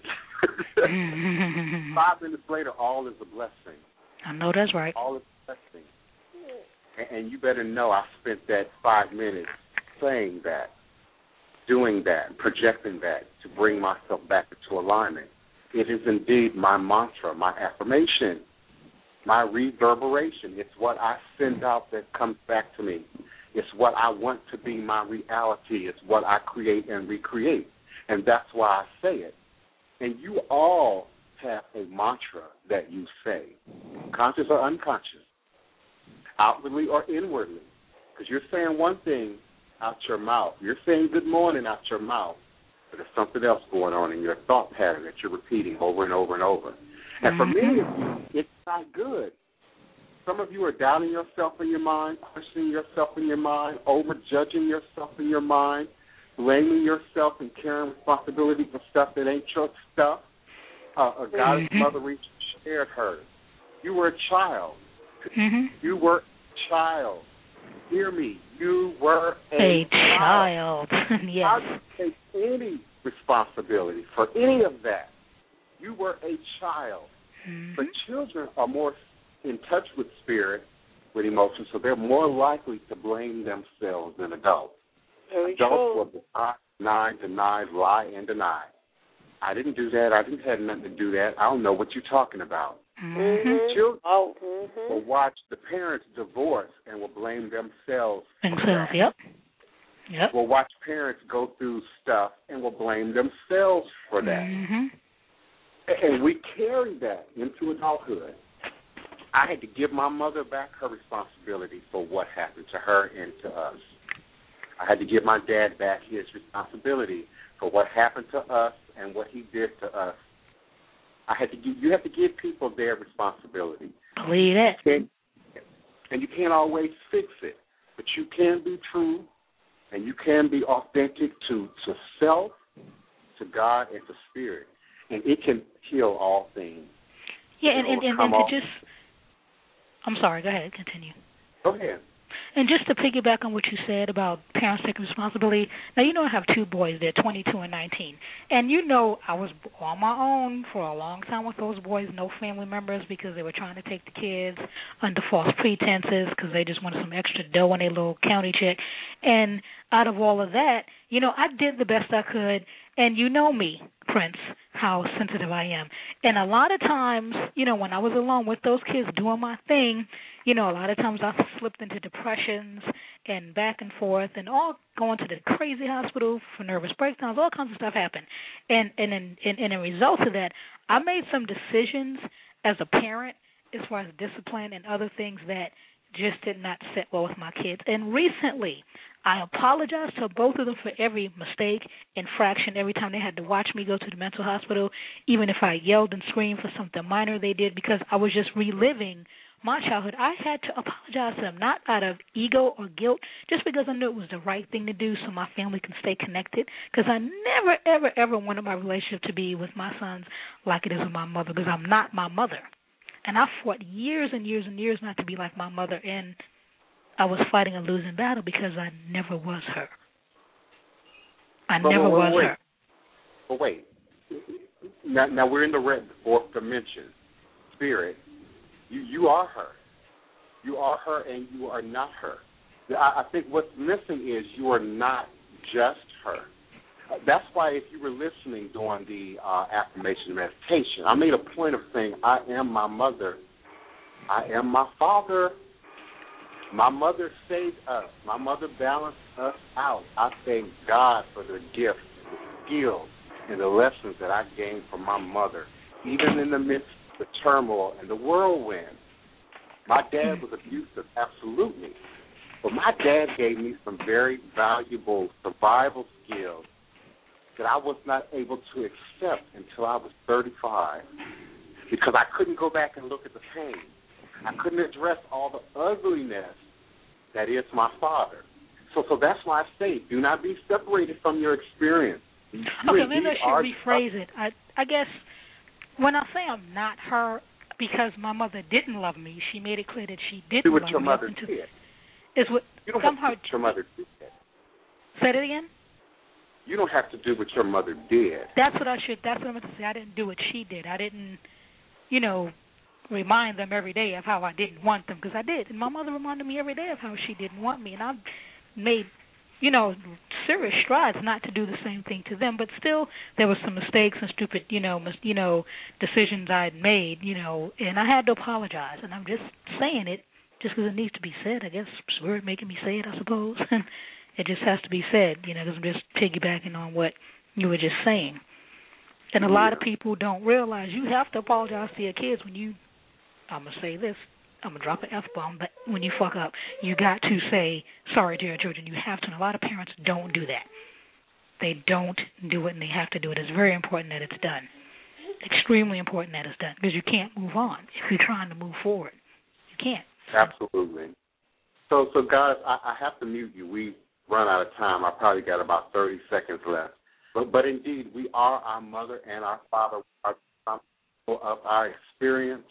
5 minutes later, all is a blessing. I know that's right. All is a blessing. And you better know I spent that 5 minutes saying that, doing that, projecting that to bring myself back into alignment. It is indeed my mantra, my affirmation, my reverberation. It's what I send out that comes back to me. It's what I want to be my reality. It's what I create and recreate. And that's why I say it. And you all have a mantra that you say, conscious or unconscious, outwardly or inwardly, because you're saying one thing out your mouth. You're saying good morning out your mouth, but there's something else going on in your thought pattern that you're repeating over and over and over. And for many of you, it's not good. Some of you are doubting yourself in your mind, questioning yourself in your mind, over-judging yourself in your mind, blaming yourself and carrying responsibility for stuff that ain't your stuff. A Goddess Mother Risha shared hers. You were a child. You were a child. Hear me. You were a child. Yes. I didn't take any responsibility for any of that. You were a child. But children are more in touch with spirit, with emotions, so they're more likely to blame themselves than adults. Adults will deny, lie, and deny. I didn't do that. I didn't have nothing to do that. I don't know what you're talking about. Children will watch the parents divorce and will blame themselves. Yep. Will watch parents go through stuff and will blame themselves for that. And we carry that into adulthood. I had to give my mother back her responsibility for what happened to her and to us. I had to give my dad back his responsibility for what happened to us and what he did to us. You have to give people their responsibility. Believe it. And you can't always fix it, but you can be true and you can be authentic to self, to God, and to spirit. And it can heal all things. Yeah, and to just, I'm sorry, go ahead, continue. Go ahead. And just to piggyback on what you said about parents taking responsibility, now you know I have two boys, they're 22 and 19. And you know I was on my own for a long time with those boys, no family members because they were trying to take the kids under false pretenses because they just wanted some extra dough on their little county check. And out of all of that, you know, I did the best I could. And you know me, Prince, how sensitive I am. And a lot of times, you know, when I was alone with those kids doing my thing, you know, a lot of times I slipped into depressions and back and forth and all going to the crazy hospital for nervous breakdowns, all kinds of stuff happened. And a result of that, I made some decisions as a parent as far as discipline and other things that just did not sit well with my kids. And recently, I apologize to both of them for every mistake, infraction, every time they had to watch me go to the mental hospital, even if I yelled and screamed for something minor they did, because I was just reliving my childhood. I had to apologize to them, not out of ego or guilt, just because I knew it was the right thing to do so my family can stay connected, because I never, ever, ever wanted my relationship to be with my sons like it is with my mother, because I'm not my mother. And I fought years and years and years not to be like my mother, and I was fighting a losing battle because I never was her. I never was her. But wait. Now we're in the fourth dimension. Spirit. You are her. You are her and you are not her. I think what's missing is you are not just her. That's why if you were listening during the affirmation meditation, I made a point of saying, I am my mother. I am my father. My mother saved us. My mother balanced us out. I thank God for the gifts, the skills, and the lessons that I gained from my mother, even in the midst of the turmoil and the whirlwind. My dad was abusive, absolutely. But my dad gave me some very valuable survival skills that I was not able to accept until I was 35 because I couldn't go back and look at the pain. I couldn't address all the ugliness that is my father. So that's why I say, do not be separated from your experience. Okay, maybe I should rephrase it. I guess when I say I'm not her because my mother didn't love me, she made it clear that she didn't love me. Do what your mother did. Is what you don't have to do what your mother did. Say it again? You don't have to do what your mother did. That's what I meant to say. I didn't do what she did. I didn't, remind them every day of how I didn't want them, because I did. And my mother reminded me every day of how she didn't want me. And I made, serious strides not to do the same thing to them. But still, there were some mistakes and stupid, decisions I had made, and I had to apologize. And I'm just saying it just because it needs to be said. I guess Spirit making me say it, I suppose. It just has to be said, because I'm just piggybacking on what you were just saying. And a lot of people don't realize you have to apologize to your kids when you, I'm going to say this, I'm going to drop an F-bomb, but when you fuck up, you got to say sorry to your children. You have to. And a lot of parents don't do that. They don't do it, and they have to do it. It's very important that it's done. Extremely important that it's done, because you can't move on if you're trying to move forward. You can't. Absolutely. So guys, I have to mute you. We run out of time. I probably got about 30 seconds left. But indeed, we are our mother and our father. We are responsible of our experience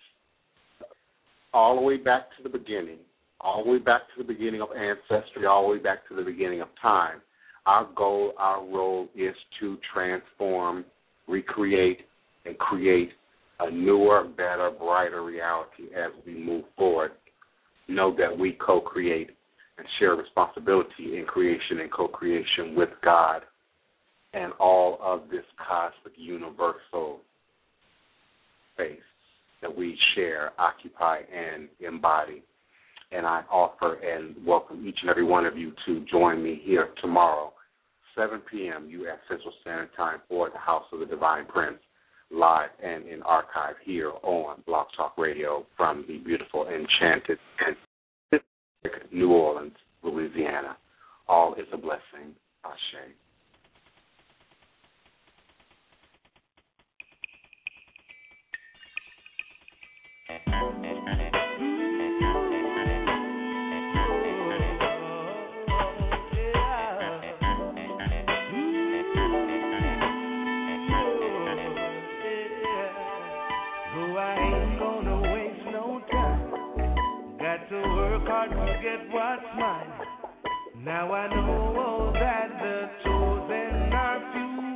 all the way back to the beginning, all the way back to the beginning of ancestry, all the way back to the beginning of time. Our goal, our role is to transform, recreate, and create a newer, better, brighter reality as we move forward. Know that we co-create and share responsibility in creation and co-creation with God and all of this cosmic universal space that we share, occupy, and embody. And I offer and welcome each and every one of you to join me here tomorrow, 7 p.m. U.S. Central Standard Time for the House of the Divine Prince, live and in archive here on Blog Talk Radio from the beautiful, enchanted, and New Orleans, Louisiana. All is a blessing. Ashe. Hard to get what's mine. Now I know that the chosen are few.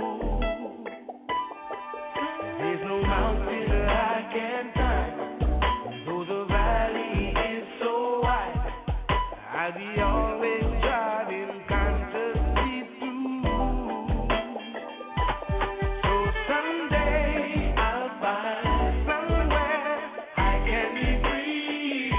There's no mountain I can climb, though the valley is so wide. I'll be always driving consciously through. So someday I'll find somewhere I can be free.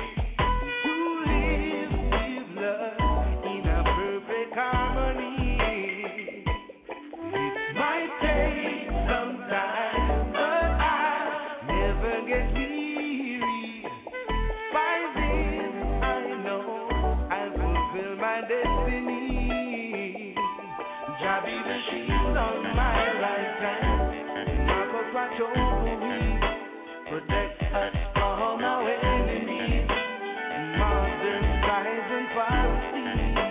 Protect us from our enemies, modern skies and policy.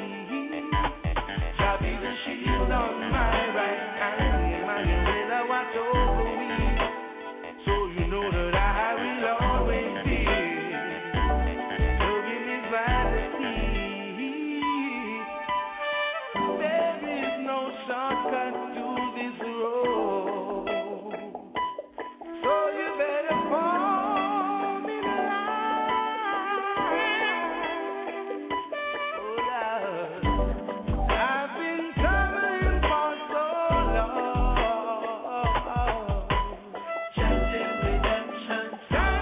Shall be the shield on my right hand, Emmanuel, watch over me, so you know that I will always be serving His majesty. There is no shortcut to this road. So you better fall in line. Oh, Lord. I've been traveling for so long. Chanting redemption song.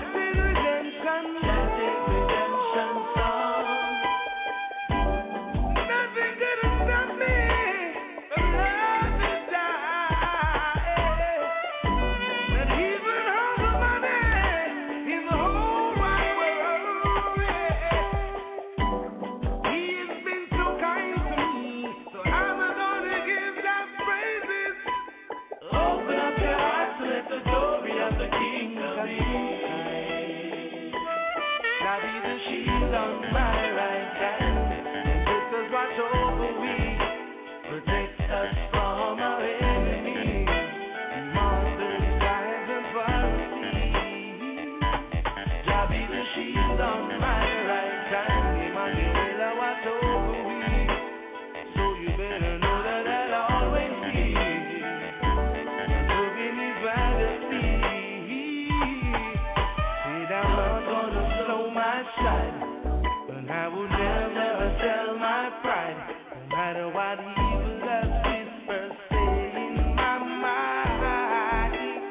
Nothing could have stopped me from love this time. And even all the money in the whole wide world, He has been so kind to me, so I'm gonna give that praises. Open up your heart to let the glory of the King come in. Now be the shield on my right hand, and sisters watch over me, protect us from our enemies, monsters, giants, and pharisees. Jah be the shield on my right hand, Emmanuel, watch over me, so you better know that I'll always be serving His majesty. Said I'm not gonna slow my stride, and I will never sell my pride, no matter what evil does whisper say in my mind.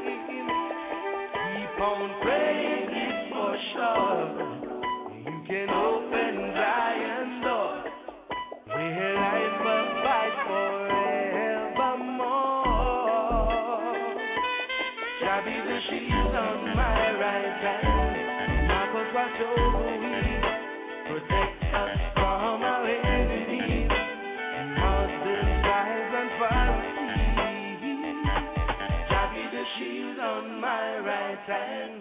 Keep on praying, it's for sure. You can open Zion's door, where life will fight forevermore. Shall be the shield on my right hand, Marcos watch over me, protect us from our enemies, monsters, skies and Pharisees. Shall be the shield on my right hand.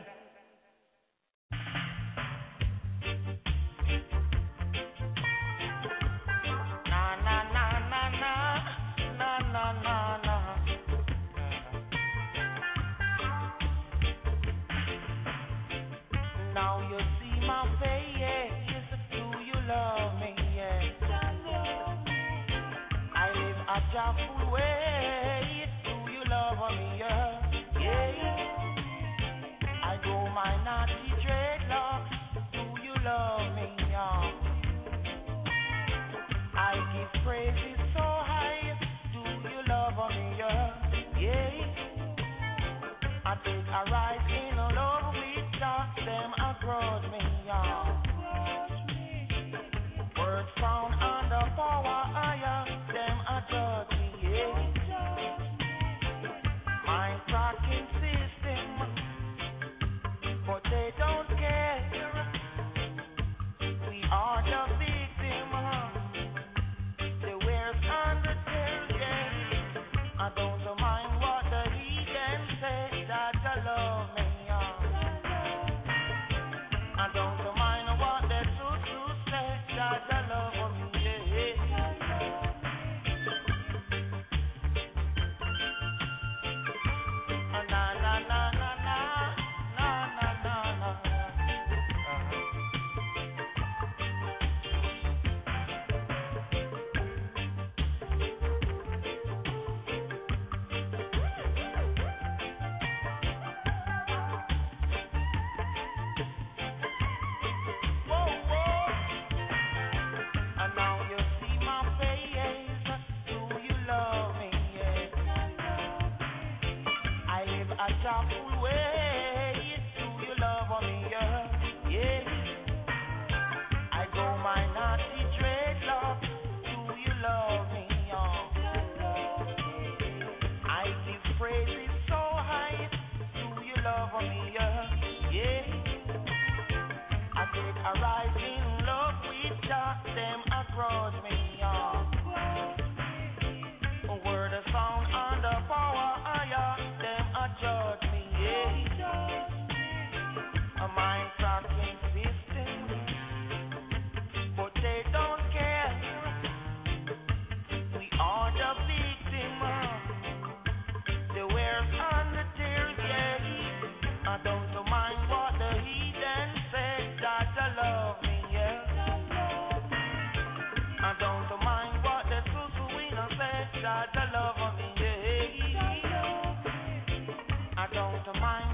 Na na na na na na na na na. Now you see my face. Do you love me? Yeah. I live a joyful way. Do you love me? Yeah. I go my naughty dreadlocks. Do you love me? Yeah. I give praises so high. Do you love me? Yeah. I take a ride in love with God. Them across me, yeah. Words found under power, yeah. Them a judge me, yeah. Mind crack I don't mind what the truth say, that I love me, yeah. Na na na na na na na na na. Whoa, whoa. And now you see my face. Do you love me? Yeah. I live a joyful way. Do you love me? Yeah. Yeah. I go my naughty dreadlocks. Do you love me? Oh. I give praises so high. Do you love me? Yeah. Yeah. I take a rising love with dark them across me. Oh. Word of sound under power higher. Them a judge me. Yeah. A mind talking system. But they don't care. We are the victim. The wears and the tears, yeah. I don't mind what the heathen say, that I love me, yeah. I don't mind what the truth we don't say, that I love me, yeah. I don't mind